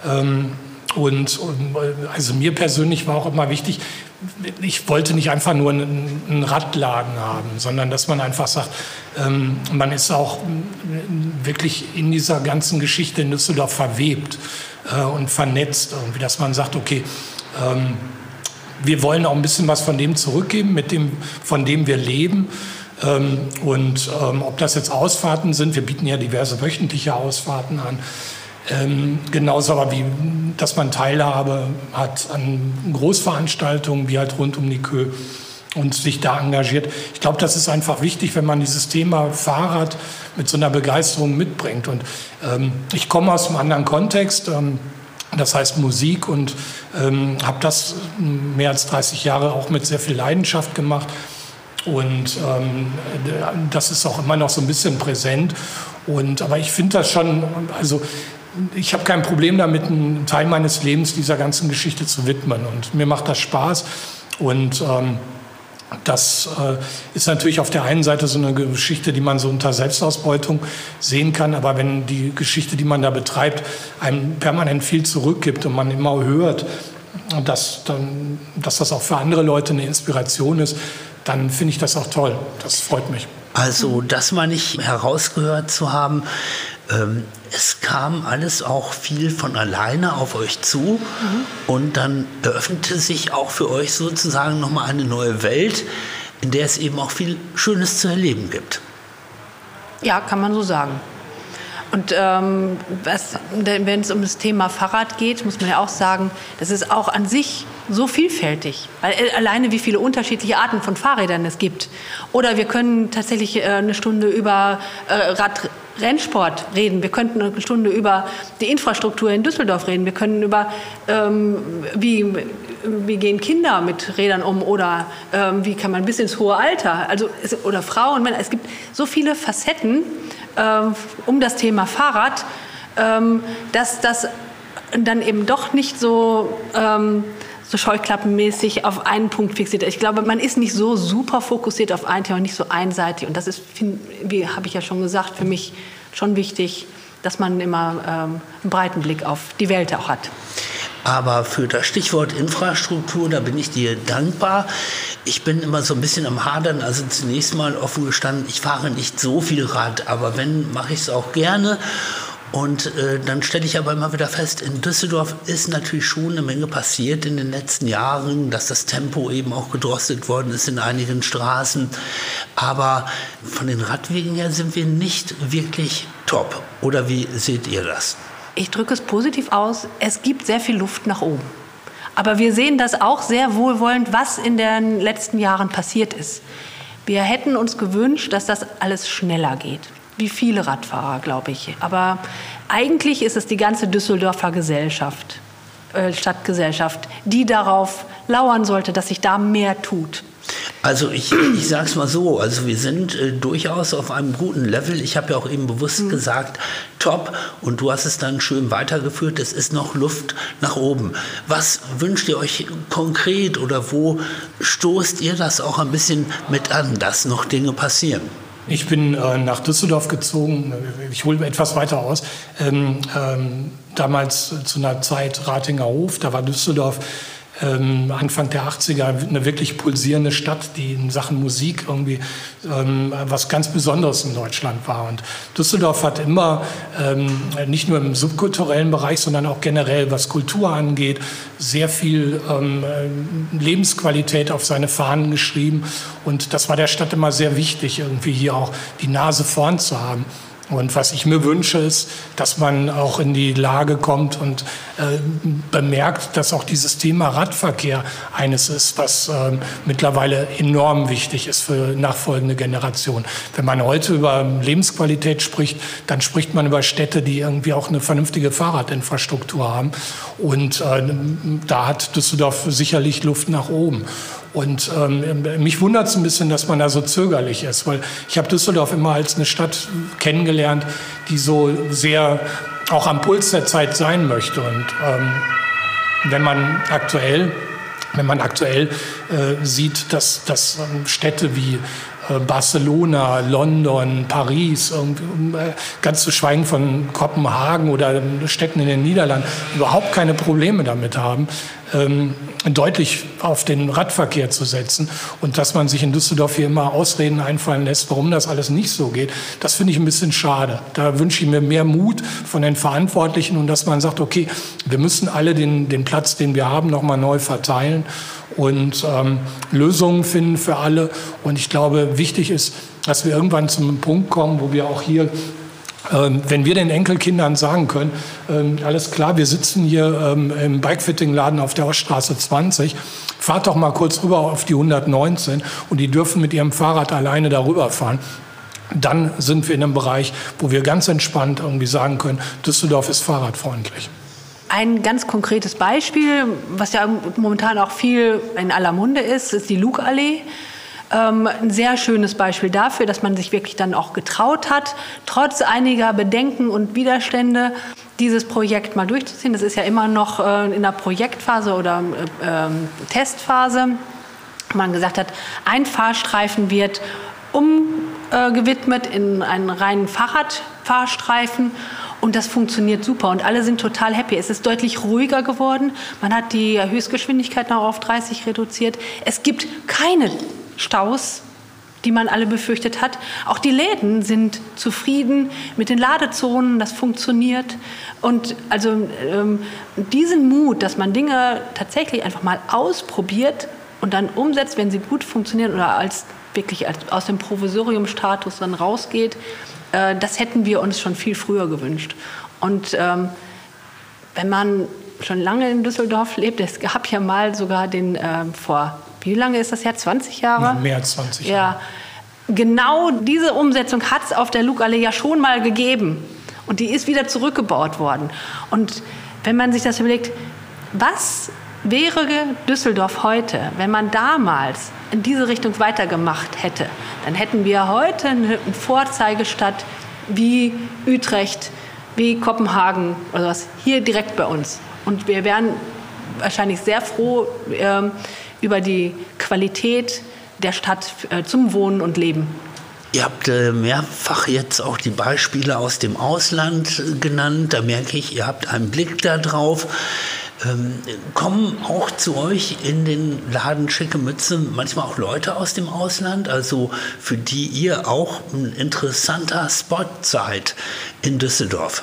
Und also mir persönlich war auch immer wichtig, ich wollte nicht einfach nur einen Radladen haben, sondern dass man einfach sagt, man ist auch wirklich in dieser ganzen Geschichte in Düsseldorf verwebt und vernetzt. Irgendwie, dass man sagt, okay, wir wollen auch ein bisschen was von dem zurückgeben, von dem wir leben. Und ob das jetzt Ausfahrten sind, wir bieten ja diverse wöchentliche Ausfahrten an, genauso aber wie, dass man Teilhabe hat an Großveranstaltungen, wie halt rund um die Kö und sich da engagiert. Ich glaube, das ist einfach wichtig, wenn man dieses Thema Fahrrad mit so einer Begeisterung mitbringt. Und ich komme aus einem anderen Kontext, das heißt Musik, und habe das mehr als 30 Jahre auch mit sehr viel Leidenschaft gemacht. Und das ist auch immer noch so ein bisschen präsent. Aber ich finde das schon, also ich habe kein Problem damit, einen Teil meines Lebens dieser ganzen Geschichte zu widmen. Und mir macht das Spaß. Und das ist natürlich auf der einen Seite so eine Geschichte, die man so unter Selbstausbeutung sehen kann. Aber wenn die Geschichte, die man da betreibt, einem permanent viel zurückgibt und man immer hört, dass das auch für andere Leute eine Inspiration ist, dann finde ich das auch toll. Das freut mich. Also, das meine ich herausgehört zu haben. Es kam alles auch viel von alleine auf euch zu und dann eröffnete sich auch für euch sozusagen nochmal eine neue Welt, in der es eben auch viel Schönes zu erleben gibt. Ja, kann man so sagen. Und wenn es um das Thema Fahrrad geht, muss man ja auch sagen, das ist auch an sich so vielfältig. Weil alleine wie viele unterschiedliche Arten von Fahrrädern es gibt. Oder wir können tatsächlich eine Stunde über Radrennsport reden. Wir könnten eine Stunde über die Infrastruktur in Düsseldorf reden. Wir können über wie gehen Kinder mit Rädern um oder wie kann man bis ins hohe Alter, oder Frauen, Männer. Es gibt so viele Facetten um das Thema Fahrrad, dass das dann eben doch nicht so scheuklappenmäßig auf einen Punkt fixiert. Ich glaube, man ist nicht so super fokussiert auf ein Thema, nicht so einseitig. Und das ist, wie habe ich ja schon gesagt, für mich schon wichtig, dass man immer einen breiten Blick auf die Welt auch hat. Aber für das Stichwort Infrastruktur, da bin ich dir dankbar. Ich bin immer so ein bisschen am Hadern. Also zunächst mal offen gestanden, ich fahre nicht so viel Rad, aber wenn, mache ich es auch gerne. Und dann stelle ich aber immer wieder fest, in Düsseldorf ist natürlich schon eine Menge passiert in den letzten Jahren, dass das Tempo eben auch gedrosselt worden ist in einigen Straßen. Aber von den Radwegen her sind wir nicht wirklich top. Oder wie seht ihr das? Ich drücke es positiv aus, es gibt sehr viel Luft nach oben. Aber wir sehen das auch sehr wohlwollend, was in den letzten Jahren passiert ist. Wir hätten uns gewünscht, dass das alles schneller geht. Wie viele Radfahrer, glaube ich. Aber eigentlich ist es die ganze Düsseldorfer Gesellschaft, Stadtgesellschaft, die darauf lauern sollte, dass sich da mehr tut. Also ich sage es mal so, also wir sind durchaus auf einem guten Level. Ich habe ja auch eben bewusst gesagt, top. Und du hast es dann schön weitergeführt. Es ist noch Luft nach oben. Was wünscht ihr euch konkret oder wo stoßt ihr das auch ein bisschen mit an, dass noch Dinge passieren? Ich bin nach Düsseldorf gezogen, ich hole etwas weiter aus, damals zu einer Zeit Ratinger Hof, da war Düsseldorf Anfang der 80er eine wirklich pulsierende Stadt, die in Sachen Musik irgendwie was ganz Besonderes in Deutschland war. Und Düsseldorf hat immer, nicht nur im subkulturellen Bereich, sondern auch generell, was Kultur angeht, sehr viel Lebensqualität auf seine Fahnen geschrieben. Und das war der Stadt immer sehr wichtig, irgendwie hier auch die Nase vorn zu haben. Und was ich mir wünsche, ist, dass man auch in die Lage kommt und bemerkt, dass auch dieses Thema Radverkehr eines ist, was mittlerweile enorm wichtig ist für nachfolgende Generationen. Wenn man heute über Lebensqualität spricht, dann spricht man über Städte, die irgendwie auch eine vernünftige Fahrradinfrastruktur haben. Und da hat Düsseldorf sicherlich Luft nach oben. Und mich wundert es ein bisschen, dass man da so zögerlich ist, weil ich habe Düsseldorf immer als eine Stadt kennengelernt, die so sehr auch am Puls der Zeit sein möchte. Und wenn man aktuell sieht, dass Städte wie Barcelona, London, Paris, ganz zu schweigen von Kopenhagen oder Städten in den Niederlanden, überhaupt keine Probleme damit haben, deutlich auf den Radverkehr zu setzen und dass man sich in Düsseldorf hier immer Ausreden einfallen lässt, warum das alles nicht so geht, das finde ich ein bisschen schade. Da wünsche ich mir mehr Mut von den Verantwortlichen und dass man sagt, okay, wir müssen alle den Platz, den wir haben, nochmal neu verteilen und Lösungen finden für alle. Und ich glaube, wichtig ist, dass wir irgendwann zu einem Punkt kommen, wo wir auch hier, wenn wir den Enkelkindern sagen können, alles klar, wir sitzen hier im Bikefitting-Laden auf der Oststraße 20, fahrt doch mal kurz rüber auf die 119 und die dürfen mit ihrem Fahrrad alleine darüber fahren. Dann sind wir in einem Bereich, wo wir ganz entspannt irgendwie sagen können, Düsseldorf ist fahrradfreundlich. Ein ganz konkretes Beispiel, was ja momentan auch viel in aller Munde ist die Lugallee. Ein sehr schönes Beispiel dafür, dass man sich wirklich dann auch getraut hat, trotz einiger Bedenken und Widerstände dieses Projekt mal durchzuziehen. Das ist ja immer noch in der Projektphase oder Testphase. Man gesagt hat, ein Fahrstreifen wird umgewidmet in einen reinen Fahrradfahrstreifen. Und das funktioniert super und alle sind total happy. Es ist deutlich ruhiger geworden. Man hat die Höchstgeschwindigkeit noch auf 30 reduziert. Es gibt keine Staus, die man alle befürchtet hat. Auch die Läden sind zufrieden mit den Ladezonen. Das funktioniert. Und also diesen Mut, dass man Dinge tatsächlich einfach mal ausprobiert und dann umsetzt, wenn sie gut funktionieren oder wirklich aus dem Provisoriumstatus dann rausgeht, das hätten wir uns schon viel früher gewünscht. Und wenn man schon lange in Düsseldorf lebt, es gab ja mal sogar wie lange ist das her? 20 Jahre? Ja, mehr als 20 Jahre. Ja, genau diese Umsetzung hat es auf der Lugallee ja schon mal gegeben. Und die ist wieder zurückgebaut worden. Und wenn man sich das überlegt, was wäre Düsseldorf heute, wenn man damals in diese Richtung weitergemacht hätte, dann hätten wir heute eine Vorzeigestadt wie Utrecht, wie Kopenhagen oder was, hier direkt bei uns. Und wir wären wahrscheinlich sehr froh über die Qualität der Stadt zum Wohnen und Leben. Ihr habt mehrfach jetzt auch die Beispiele aus dem Ausland genannt. Da merke ich, ihr habt einen Blick da drauf. Kommen auch zu euch in den Laden Schickemütze manchmal auch Leute aus dem Ausland, also für die ihr auch ein interessanter Spot seid in Düsseldorf?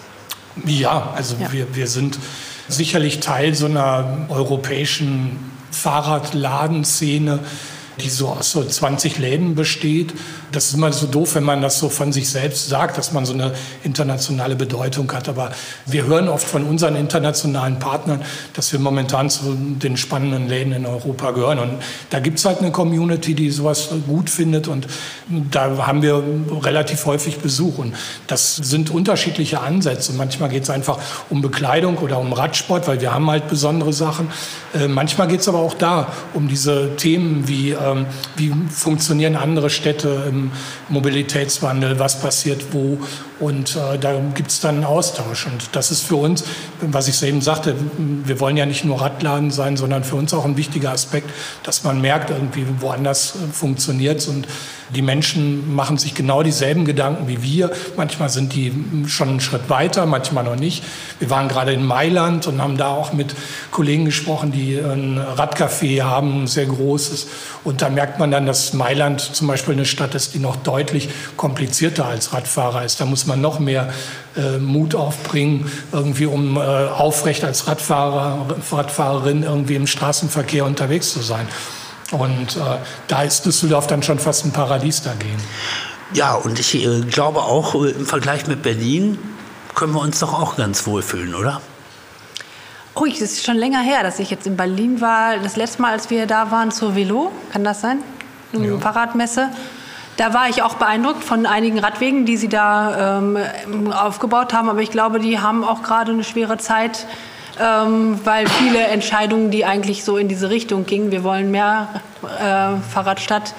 Ja, also ja. Wir sind sicherlich Teil so einer europäischen Fahrradladenszene, die so aus so 20 Läden besteht. Das ist immer so doof, wenn man das so von sich selbst sagt, dass man so eine internationale Bedeutung hat. Aber wir hören oft von unseren internationalen Partnern, dass wir momentan zu den spannenden Läden in Europa gehören. Und da gibt es halt eine Community, die sowas gut findet. Und da haben wir relativ häufig Besuch. Und das sind unterschiedliche Ansätze. Manchmal geht es einfach um Bekleidung oder um Radsport, weil wir haben halt besondere Sachen. Manchmal geht es aber auch da um diese Themen wie funktionieren andere Städte im Mobilitätswandel, was passiert wo. Und da gibt es dann einen Austausch. Und das ist für uns, was ich eben sagte, wir wollen ja nicht nur Radladen sein, sondern für uns auch ein wichtiger Aspekt, dass man merkt, irgendwie woanders funktioniert es. Und die Menschen machen sich genau dieselben Gedanken wie wir. Manchmal sind die schon einen Schritt weiter, manchmal noch nicht. Wir waren gerade in Mailand und haben da auch mit Kollegen gesprochen, die ein Radcafé haben, ein sehr großes. Und da merkt man dann, dass Mailand zum Beispiel eine Stadt ist, die noch deutlich komplizierter als Radfahrer ist. Da muss man noch mehr Mut aufbringen, irgendwie um aufrecht als Radfahrerin irgendwie im Straßenverkehr unterwegs zu sein. Und da ist Düsseldorf dann schon fast ein Paradies dagegen. Ja, und ich glaube auch, im Vergleich mit Berlin können wir uns doch auch ganz wohlfühlen, oder? Oh, das ist schon länger her, dass ich jetzt in Berlin war. Das letzte Mal, als wir da waren zur Velo, kann das sein? Ja. Fahrradmesse. Da war ich auch beeindruckt von einigen Radwegen, die sie da aufgebaut haben. Aber ich glaube, die haben auch gerade eine schwere Zeit, weil viele Entscheidungen, die eigentlich so in diese Richtung gingen, wir wollen mehr Fahrradstadt,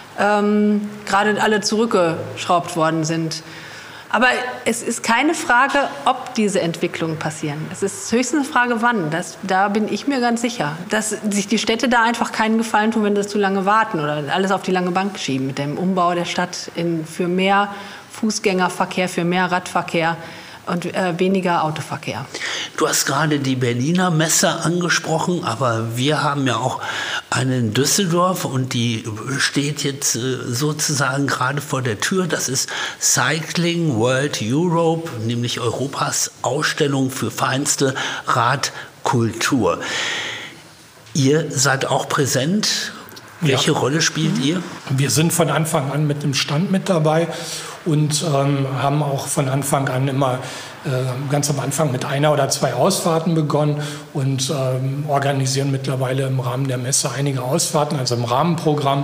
gerade alle zurückgeschraubt worden sind. Aber es ist keine Frage, ob diese Entwicklungen passieren. Es ist höchstens eine Frage, wann. Da bin ich mir ganz sicher, dass sich die Städte da einfach keinen Gefallen tun, wenn sie zu lange warten oder alles auf die lange Bank schieben mit dem Umbau der Stadt für mehr Fußgängerverkehr, für mehr Radverkehr und weniger Autoverkehr. Du hast gerade die Berliner Messe angesprochen, aber wir haben ja auch eine in Düsseldorf und die steht jetzt sozusagen gerade vor der Tür. Das ist Cycling World Europe, nämlich Europas Ausstellung für feinste Radkultur. Ihr seid auch präsent. Welche Rolle spielt ihr? Wir sind von Anfang an mit dem Stand mit dabei und haben auch von Anfang an immer ganz am Anfang mit 1 oder 2 Ausfahrten begonnen und organisieren mittlerweile im Rahmen der Messe einige Ausfahrten, also im Rahmenprogramm.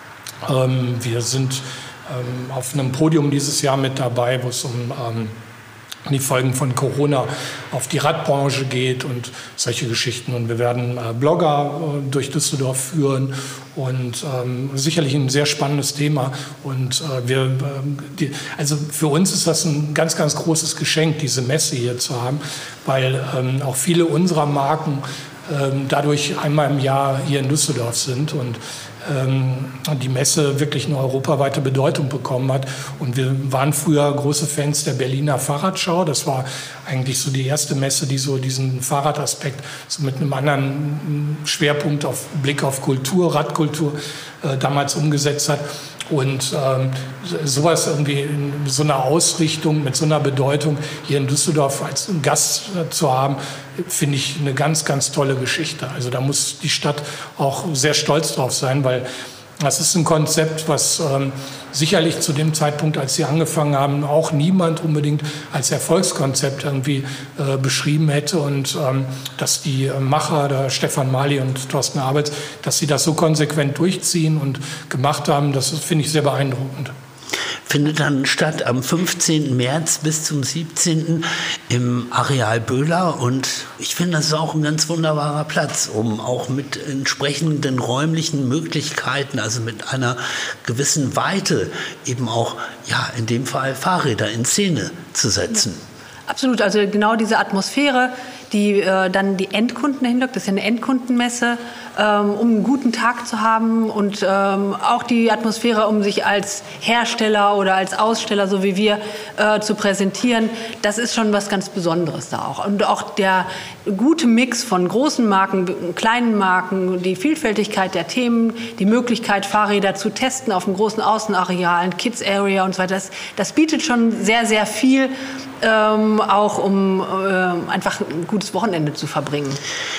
Wir sind auf einem Podium dieses Jahr mit dabei, wo es um die Folgen von Corona auf die Radbranche geht und solche Geschichten. Und wir werden Blogger durch Düsseldorf führen und sicherlich ein sehr spannendes Thema. Und also für uns ist das ein ganz, ganz großes Geschenk, diese Messe hier zu haben, weil auch viele unserer Marken dadurch einmal im Jahr hier in Düsseldorf sind und die Messe wirklich eine europaweite Bedeutung bekommen hat. Und wir waren früher große Fans der Berliner Fahrradschau. Das war eigentlich so die erste Messe, die so diesen Fahrradaspekt so mit einem anderen Schwerpunkt auf Blick auf Kultur, Radkultur damals umgesetzt hat. Und sowas irgendwie in so einer Ausrichtung, mit so einer Bedeutung hier in Düsseldorf als Gast zu haben, finde ich eine ganz, ganz tolle Geschichte. Also da muss die Stadt auch sehr stolz drauf sein, weil das ist ein Konzept, was sicherlich zu dem Zeitpunkt, als sie angefangen haben, auch niemand unbedingt als Erfolgskonzept irgendwie beschrieben hätte. Und dass die Macher, der Stefan Mali und Thorsten Abels, dass sie das so konsequent durchziehen und gemacht haben, das finde ich sehr beeindruckend. Findet dann statt am 15. März bis zum 17. im Areal Böhler. Und ich finde, das ist auch ein ganz wunderbarer Platz, um auch mit entsprechenden räumlichen Möglichkeiten, also mit einer gewissen Weite, eben auch, ja, in dem Fall Fahrräder in Szene zu setzen. Ja, absolut, also genau diese Atmosphäre, die dann die Endkunden hinlockt. Das ist ja eine Endkundenmesse, um einen guten Tag zu haben und auch die Atmosphäre, um sich als Hersteller oder als Aussteller, so wie wir, zu präsentieren. Das ist schon was ganz Besonderes da auch. Und auch der gute Mix von großen Marken, kleinen Marken, die Vielfältigkeit der Themen, die Möglichkeit, Fahrräder zu testen auf einem großen Außenareal, Kids Area und so weiter. Das bietet schon sehr, sehr viel, auch um einfach ein gutes Wochenende zu verbringen.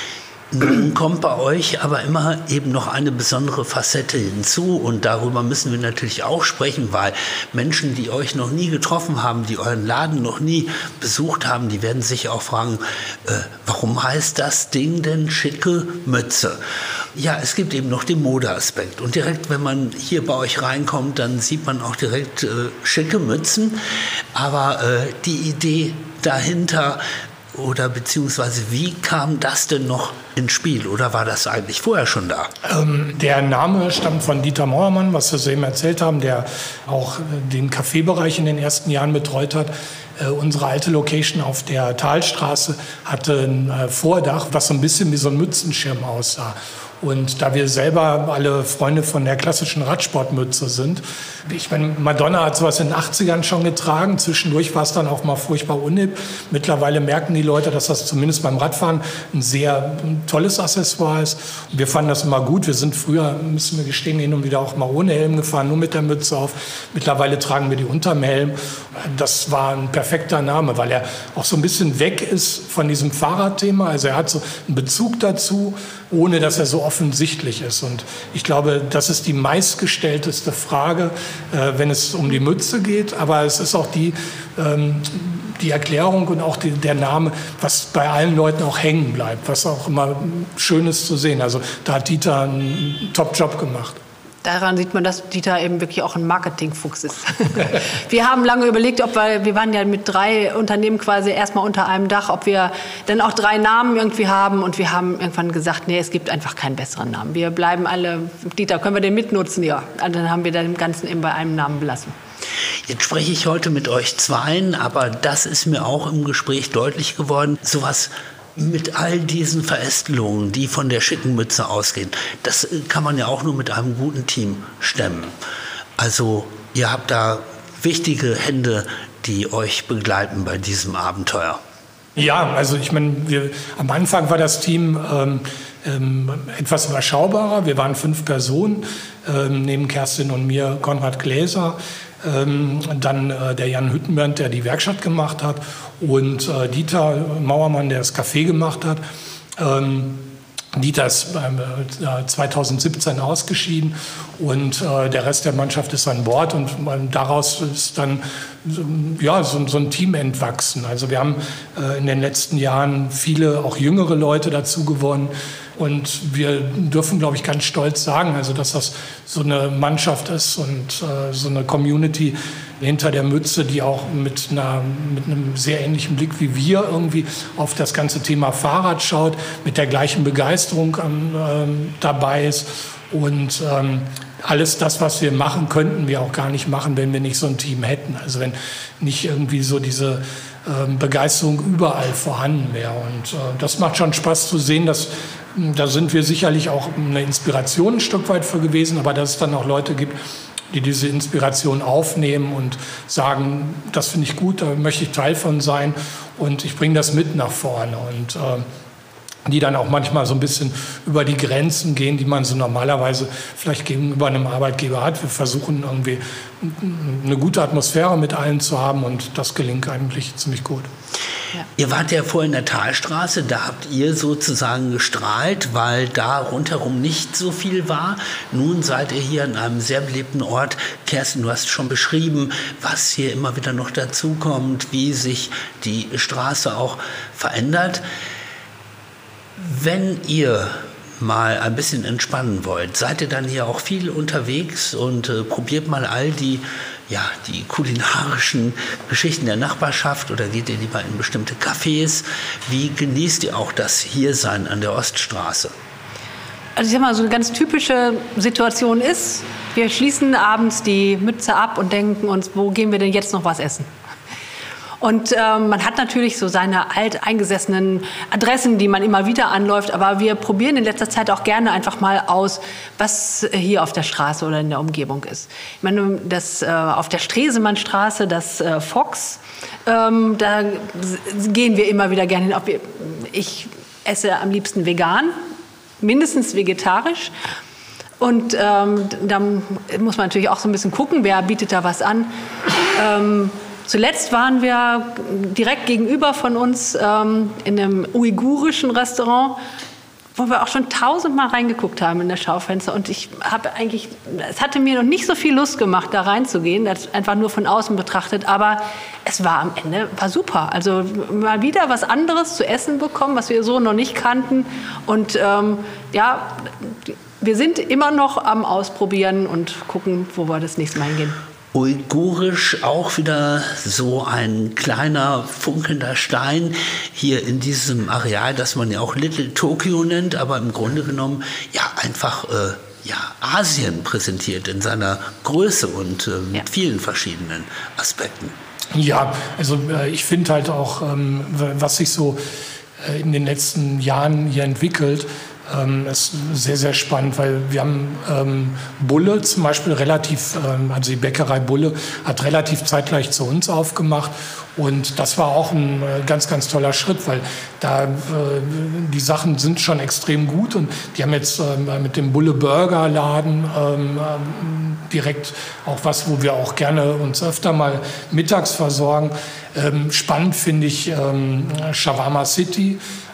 Nun kommt bei euch aber immer eben noch eine besondere Facette hinzu und darüber müssen wir natürlich auch sprechen, weil Menschen, die euch noch nie getroffen haben, die euren Laden noch nie besucht haben, die werden sich auch fragen, warum heißt das Ding denn schicke Mütze? Ja, es gibt eben noch den Modeaspekt und direkt, wenn man hier bei euch reinkommt, dann sieht man auch direkt schicke Mützen, aber die Idee dahinter oder beziehungsweise wie kam das denn noch ins Spiel oder war das eigentlich vorher schon da? Der Name stammt von Dieter Mauermann, was wir so eben erzählt haben, der auch den Kaffeebereich in den ersten Jahren betreut hat. Unsere alte Location auf der Talstraße hatte ein Vordach, was so ein bisschen wie so ein Mützenschirm aussah. Und da wir selber alle Freunde von der klassischen Radsportmütze sind, ich meine, Madonna hat sowas in den 80ern schon getragen, zwischendurch war es dann auch mal furchtbar unhip. Mittlerweile merken die Leute, dass das zumindest beim Radfahren ein sehr tolles Accessoire ist. Wir fanden das immer gut. Wir sind früher, müssen wir gestehen, hin und wieder auch mal ohne Helm gefahren, nur mit der Mütze auf. Mittlerweile tragen wir die unterm Helm. Das war ein perfekter Name, weil er auch so ein bisschen weg ist von diesem Fahrradthema. Also er hat so einen Bezug dazu, ohne dass er so offensichtlich ist. Und ich glaube, das ist die meistgestellteste Frage, wenn es um die Mütze geht. Aber es ist auch die Erklärung und auch der Name, was bei allen Leuten auch hängen bleibt, was auch immer schön ist zu sehen. Also da hat Dieter einen Top-Job gemacht. Daran sieht man, dass Dieter eben wirklich auch ein Marketingfuchs ist. Wir haben lange überlegt, wir waren ja mit 3 Unternehmen quasi erstmal unter einem Dach, ob wir dann auch 3 Namen irgendwie haben. Und wir haben irgendwann gesagt, nee, es gibt einfach keinen besseren Namen. Wir bleiben alle, Dieter, können wir den mitnutzen? Ja. Und dann haben wir den Ganzen eben bei einem Namen belassen. Jetzt spreche ich heute mit euch zweien, aber das ist mir auch im Gespräch deutlich geworden. Sowas mit all diesen Verästelungen, die von der schicken Mütze ausgehen, das kann man ja auch nur mit einem guten Team stemmen. Also ihr habt da wichtige Hände, die euch begleiten bei diesem Abenteuer. Ja, also ich meine, am Anfang war das Team etwas überschaubarer. Wir waren 5 Personen, neben Kerstin und mir Konrad Gläser, dann der Jan Hüttenbernd, der die Werkstatt gemacht hat, und Dieter Mauermann, der das Café gemacht hat. Dieter ist 2017 ausgeschieden und der Rest der Mannschaft ist an Bord, und daraus ist dann ja, so ein Team entwachsen. Also wir haben in den letzten Jahren viele, auch jüngere Leute dazu gewonnen, und wir dürfen, glaube ich, ganz stolz sagen, also dass das so eine Mannschaft ist und so eine Community hinter der Mütze, die auch mit einem sehr ähnlichen Blick wie wir irgendwie auf das ganze Thema Fahrrad schaut, mit der gleichen Begeisterung dabei ist. Und alles das, was wir machen, könnten wir auch gar nicht machen, wenn wir nicht so ein Team hätten. Also wenn nicht irgendwie so diese Begeisterung überall vorhanden wäre. Und das macht schon Spaß zu sehen, da sind wir sicherlich auch eine Inspiration ein Stück weit für gewesen, aber dass es dann auch Leute gibt, die diese Inspiration aufnehmen und sagen, das finde ich gut, da möchte ich Teil von sein und ich bringe das mit nach vorne. Und die dann auch manchmal so ein bisschen über die Grenzen gehen, die man so normalerweise vielleicht gegenüber einem Arbeitgeber hat. Wir versuchen irgendwie eine gute Atmosphäre mit allen zu haben, und das gelingt eigentlich ziemlich gut. Ja. Ihr wart ja vorher in der Talstraße, da habt ihr sozusagen gestrahlt, weil da rundherum nicht so viel war. Nun seid ihr hier an einem sehr belebten Ort. Kerstin, du hast schon beschrieben, was hier immer wieder noch dazukommt, wie sich die Straße auch verändert. Wenn ihr mal ein bisschen entspannen wollt, seid ihr dann hier auch viel unterwegs und probiert mal all die kulinarischen Geschichten der Nachbarschaft, oder geht ihr lieber in bestimmte Cafés? Wie genießt ihr auch das Hiersein an der Oststraße? Also ich sag mal, so eine ganz typische Situation ist, wir schließen abends die Mütze ab und denken uns, wo gehen wir denn jetzt noch was essen? Und man hat natürlich so seine alteingesessenen Adressen, die man immer wieder anläuft. Aber wir probieren in letzter Zeit auch gerne einfach mal aus, was hier auf der Straße oder in der Umgebung ist. Ich meine, das auf der Stresemannstraße, das Fox, da gehen wir immer wieder gerne hin. Ich esse am liebsten vegan, mindestens vegetarisch. Und da muss man natürlich auch so ein bisschen gucken, wer bietet da was an. Zuletzt waren wir direkt gegenüber von uns in einem uigurischen Restaurant, wo wir auch schon 1000-mal reingeguckt haben in das Schaufenster. Und es hatte mir noch nicht so viel Lust gemacht, da reinzugehen, das einfach nur von außen betrachtet. Aber es war am Ende super. Also mal wieder was anderes zu essen bekommen, was wir so noch nicht kannten. Und wir sind immer noch am Ausprobieren und gucken, wo wir das nächste Mal hingehen. Uigurisch, auch wieder so ein kleiner funkelnder Stein hier in diesem Areal, das man ja auch Little Tokyo nennt, aber im Grunde genommen ja einfach Asien präsentiert in seiner Größe und mit vielen verschiedenen Aspekten. Ja, also ich finde halt auch, was sich so in den letzten Jahren hier entwickelt, ist sehr, sehr spannend, weil wir haben Bulle zum Beispiel also die Bäckerei Bulle hat relativ zeitgleich zu uns aufgemacht, und das war auch ein ganz, ganz toller Schritt, weil da die Sachen sind schon extrem gut, und die haben jetzt mit dem Bulle Burger Laden direkt auch was, wo wir auch gerne uns öfter mal mittags versorgen. Spannend finde ich Shawarma City,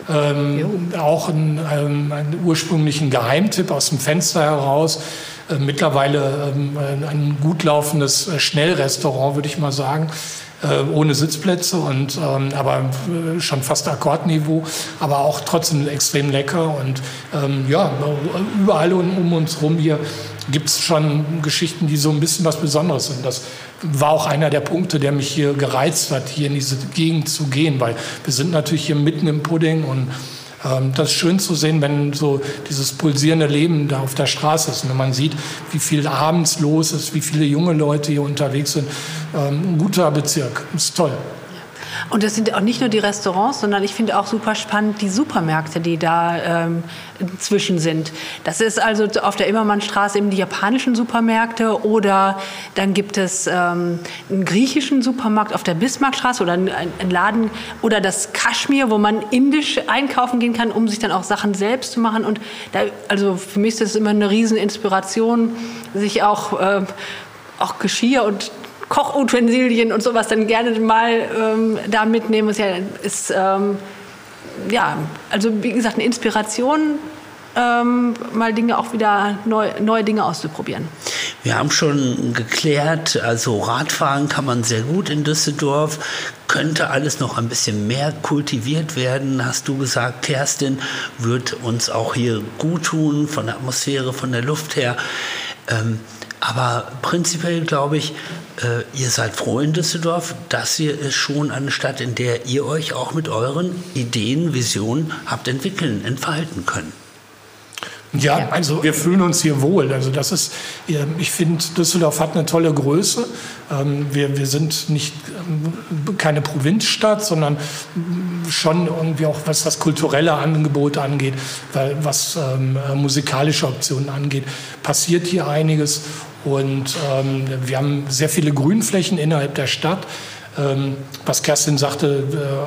auch einen ursprünglichen Geheimtipp aus dem Fenster heraus. Mittlerweile ein gut laufendes Schnellrestaurant, würde ich mal sagen. Ohne Sitzplätze und aber schon fast Akkordniveau, aber auch trotzdem extrem lecker. Und überall um uns rum hier gibt es schon Geschichten, die so ein bisschen was Besonderes sind. Das war auch einer der Punkte, der mich hier gereizt hat, hier in diese Gegend zu gehen, weil wir sind natürlich hier mitten im Pudding und das ist schön zu sehen, wenn so dieses pulsierende Leben da auf der Straße ist. Und wenn man sieht, wie viel abends los ist, wie viele junge Leute hier unterwegs sind. Ein guter Bezirk, das ist toll. Und das sind auch nicht nur die Restaurants, sondern ich finde auch super spannend die Supermärkte, die da inzwischen sind. Das ist also auf der Immermannstraße eben die japanischen Supermärkte oder dann gibt es einen griechischen Supermarkt auf der Bismarckstraße oder einen Laden oder das Kaschmir, wo man indisch einkaufen gehen kann, um sich dann auch Sachen selbst zu machen. Und da, also für mich ist das immer eine Rieseninspiration, sich auch Geschirr und Kochutensilien und sowas dann gerne mal da mitnehmen. Ist also wie gesagt eine Inspiration, mal Dinge auch wieder neue Dinge auszuprobieren. Wir haben schon geklärt, also Radfahren kann man sehr gut in Düsseldorf, könnte alles noch ein bisschen mehr kultiviert werden, hast du gesagt. Kerstin, wird uns auch hier gut tun, von der Atmosphäre, von der Luft her. Aber prinzipiell glaube ich, ihr seid froh in Düsseldorf. Das hier ist schon eine Stadt, in der ihr euch auch mit euren Ideen, Visionen habt entfalten können. Ja, also wir fühlen uns hier wohl. Also das ist, ich finde, Düsseldorf hat eine tolle Größe. Wir sind nicht keine Provinzstadt, sondern schon irgendwie auch, was das kulturelle Angebot angeht, was musikalische Optionen angeht, passiert hier einiges. Und wir haben sehr viele Grünflächen innerhalb der Stadt. Was Kerstin sagte,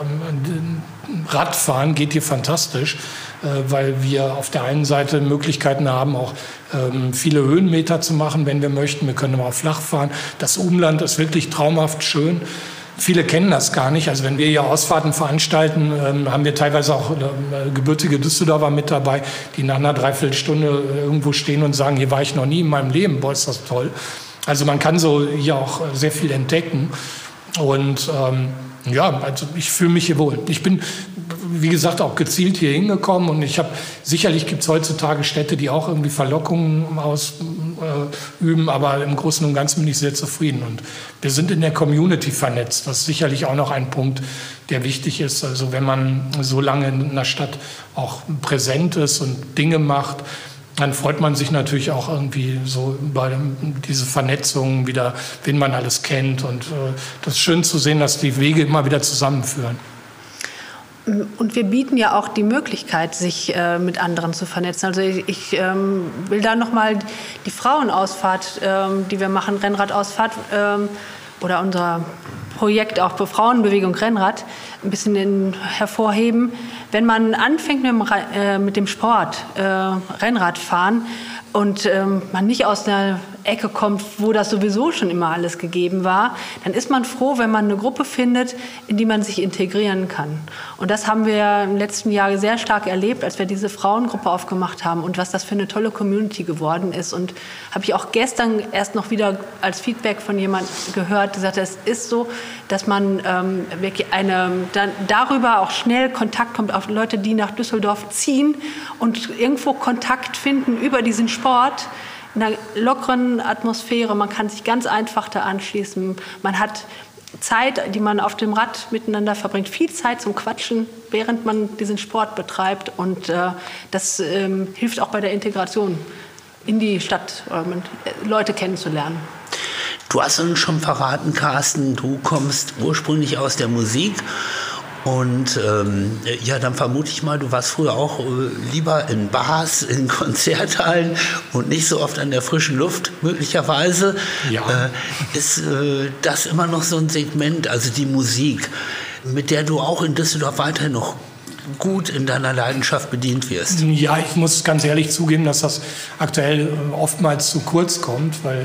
Radfahren geht hier fantastisch, weil wir auf der einen Seite Möglichkeiten haben, auch viele Höhenmeter zu machen, wenn wir möchten. Wir können aber auch flach fahren. Das Umland ist wirklich traumhaft schön. Viele kennen das gar nicht. Also wenn wir hier Ausfahrten veranstalten, haben wir teilweise auch gebürtige Düsseldorfer mit dabei, die nach einer Dreiviertelstunde irgendwo stehen und sagen, hier war ich noch nie in meinem Leben. Boah, ist das toll. Also man kann so hier auch sehr viel entdecken. Und also ich fühle mich hier wohl. Ich bin, wie gesagt, auch gezielt hier hingekommen und sicherlich gibt es heutzutage Städte, die auch irgendwie Verlockungen ausüben, aber im Großen und Ganzen bin ich sehr zufrieden. Und wir sind in der Community vernetzt. Das ist sicherlich auch noch ein Punkt, der wichtig ist. Also wenn man so lange in einer Stadt auch präsent ist und Dinge macht, dann freut man sich natürlich auch irgendwie so über diese Vernetzung wieder, wen man alles kennt. Und das ist schön zu sehen, dass die Wege immer wieder zusammenführen. Und wir bieten ja auch die Möglichkeit, sich mit anderen zu vernetzen. Also ich will da nochmal die Frauenausfahrt, die wir machen, Rennradausfahrt oder unser Projekt auch für Frauenbewegung Rennrad, ein bisschen hervorheben. Wenn man anfängt mit dem Sport, Rennradfahren, und man nicht aus einer Ecke kommt, wo das sowieso schon immer alles gegeben war, dann ist man froh, wenn man eine Gruppe findet, in die man sich integrieren kann. Und das haben wir im letzten Jahr sehr stark erlebt, als wir diese Frauengruppe aufgemacht haben und was das für eine tolle Community geworden ist. Und habe ich auch gestern erst noch wieder als Feedback von jemandem gehört, der sagte, es ist so, dass man wirklich dann darüber auch schnell Kontakt kommt auf Leute, die nach Düsseldorf ziehen und irgendwo Kontakt finden über diesen Sport, in einer lockeren Atmosphäre. Man kann sich ganz einfach da anschließen. Man hat Zeit, die man auf dem Rad miteinander verbringt, viel Zeit zum Quatschen, während man diesen Sport betreibt. Und das hilft auch bei der Integration in die Stadt, Leute kennenzulernen. Du hast uns schon verraten, Carsten, du kommst ursprünglich aus der Musik. Und dann vermute ich mal, du warst früher auch lieber in Bars, in Konzerthallen und nicht so oft an der frischen Luft, möglicherweise. Ja. Ist das immer noch so ein Segment, also die Musik, mit der du auch in Düsseldorf weiterhin noch gut in deiner Leidenschaft bedient wirst? Ja, ich muss ganz ehrlich zugeben, dass das aktuell oftmals zu kurz kommt, weil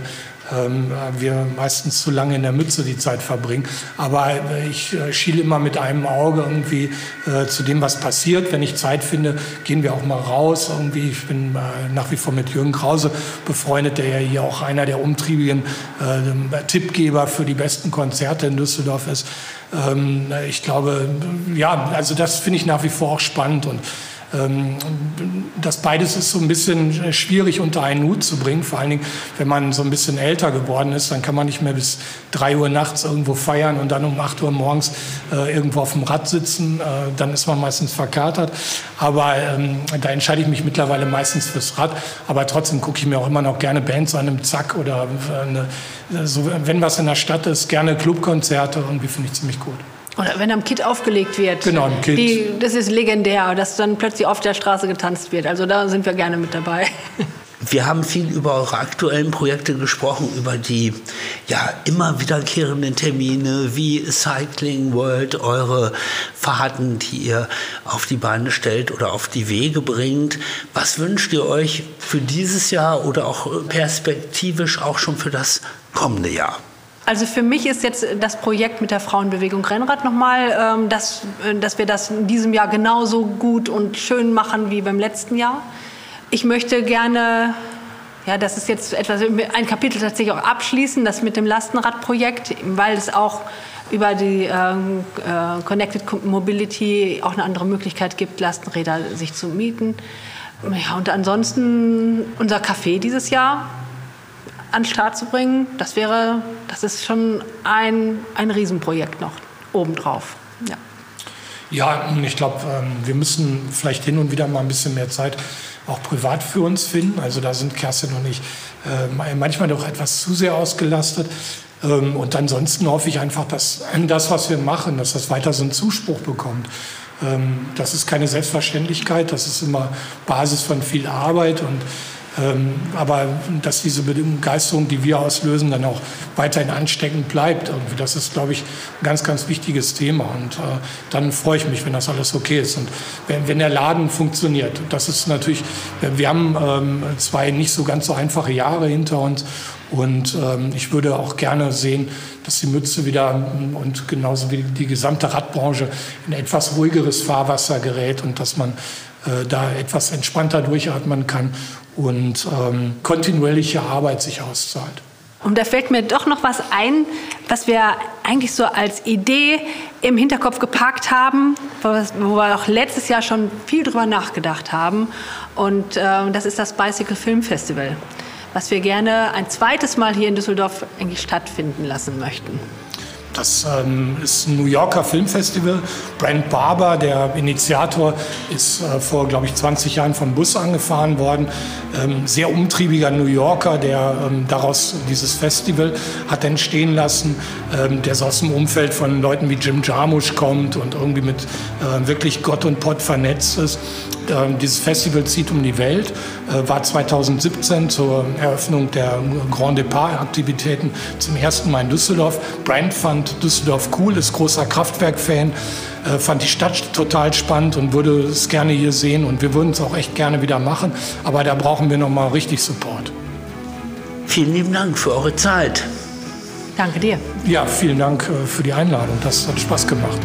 wir meistens zu lange in der Mütze die Zeit verbringen. Aber ich schiele immer mit einem Auge irgendwie zu dem, was passiert. Wenn ich Zeit finde, gehen wir auch mal raus. Irgendwie, ich bin nach wie vor mit Jürgen Krause befreundet, der ja hier auch einer der umtriebigen Tippgeber für die besten Konzerte in Düsseldorf ist. Ich glaube, ja, also das finde ich nach wie vor auch spannend. Und das beides ist so ein bisschen schwierig unter einen Hut zu bringen. Vor allen Dingen, wenn man so ein bisschen älter geworden ist, dann kann man nicht mehr bis 3 Uhr nachts irgendwo feiern und dann um 8 Uhr morgens irgendwo auf dem Rad sitzen. Dann ist man meistens verkatert. Aber da entscheide ich mich mittlerweile meistens fürs Rad. Aber trotzdem gucke ich mir auch immer noch gerne Bands an einem Zack oder so, wenn was in der Stadt ist, gerne Clubkonzerte. Irgendwie finde ich ziemlich gut. Oder wenn am Kitt aufgelegt wird. Genau, am Kitt. Das ist legendär, dass dann plötzlich auf der Straße getanzt wird. Also da sind wir gerne mit dabei. Wir haben viel über eure aktuellen Projekte gesprochen, über die immer wiederkehrenden Termine wie Cycling World, eure Fahrten, die ihr auf die Beine stellt oder auf die Wege bringt. Was wünscht ihr euch für dieses Jahr oder auch perspektivisch auch schon für das kommende Jahr? Also für mich ist jetzt das Projekt mit der Frauenbewegung Rennrad nochmal, dass wir das in diesem Jahr genauso gut und schön machen wie beim letzten Jahr. Ich möchte gerne, das ist jetzt etwas, ein Kapitel tatsächlich auch abschließen, das mit dem Lastenradprojekt, weil es auch über die Connected Mobility auch eine andere Möglichkeit gibt, Lastenräder sich zu mieten. Ja, und ansonsten unser Café dieses Jahr an den Start zu bringen, das ist schon ein Riesenprojekt noch obendrauf. Ja. Ja, und ich glaube, wir müssen vielleicht hin und wieder mal ein bisschen mehr Zeit auch privat für uns finden. Also da sind Kerstin und ich manchmal doch etwas zu sehr ausgelastet. Und ansonsten hoffe ich einfach, dass das, was wir machen, dass das weiter so einen Zuspruch bekommt. Das ist keine Selbstverständlichkeit, das ist immer Basis von viel Arbeit aber dass diese Begeisterung, die wir auslösen, dann auch weiterhin ansteckend bleibt. Irgendwie. Das ist, glaube ich, ein ganz, ganz wichtiges Thema. Und dann freue ich mich, wenn das alles okay ist. Und wenn der Laden funktioniert. Das ist natürlich, wir haben 2 nicht so ganz so einfache Jahre hinter uns. Und ich würde auch gerne sehen, dass die Mütze wieder und genauso wie die gesamte Radbranche in etwas ruhigeres Fahrwasser gerät und dass man da etwas entspannter durchatmen kann und kontinuierliche Arbeit sich auszahlt. Und da fällt mir doch noch was ein, was wir eigentlich so als Idee im Hinterkopf geparkt haben, wo wir auch letztes Jahr schon viel drüber nachgedacht haben. Und das ist das Bicycle Film Festival, was wir gerne ein zweites Mal hier in Düsseldorf eigentlich stattfinden lassen möchten. Das ist ein New Yorker Filmfestival. Brent Barber, der Initiator, ist vor, glaube ich, 20 Jahren vom Bus angefahren worden. Sehr umtriebiger New Yorker, der daraus dieses Festival hat entstehen lassen, der so aus dem Umfeld von Leuten wie Jim Jarmusch kommt und irgendwie mit wirklich Gott und Pott vernetzt ist. Dieses Festival zieht um die Welt, war 2017 zur Eröffnung der Grand Départ-Aktivitäten zum ersten Mal in Düsseldorf. Brent fand Düsseldorf cool, ist großer Kraftwerk-Fan, fand die Stadt total spannend und würde es gerne hier sehen. Und wir würden es auch echt gerne wieder machen, aber da brauchen wir nochmal richtig Support. Vielen lieben Dank für eure Zeit. Danke dir. Ja, vielen Dank für die Einladung, das hat Spaß gemacht.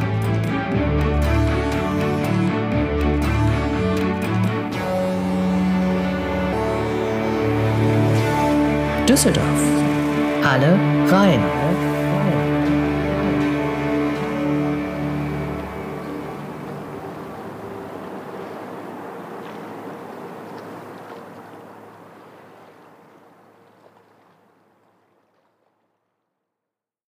Düsseldorf. Alle rein.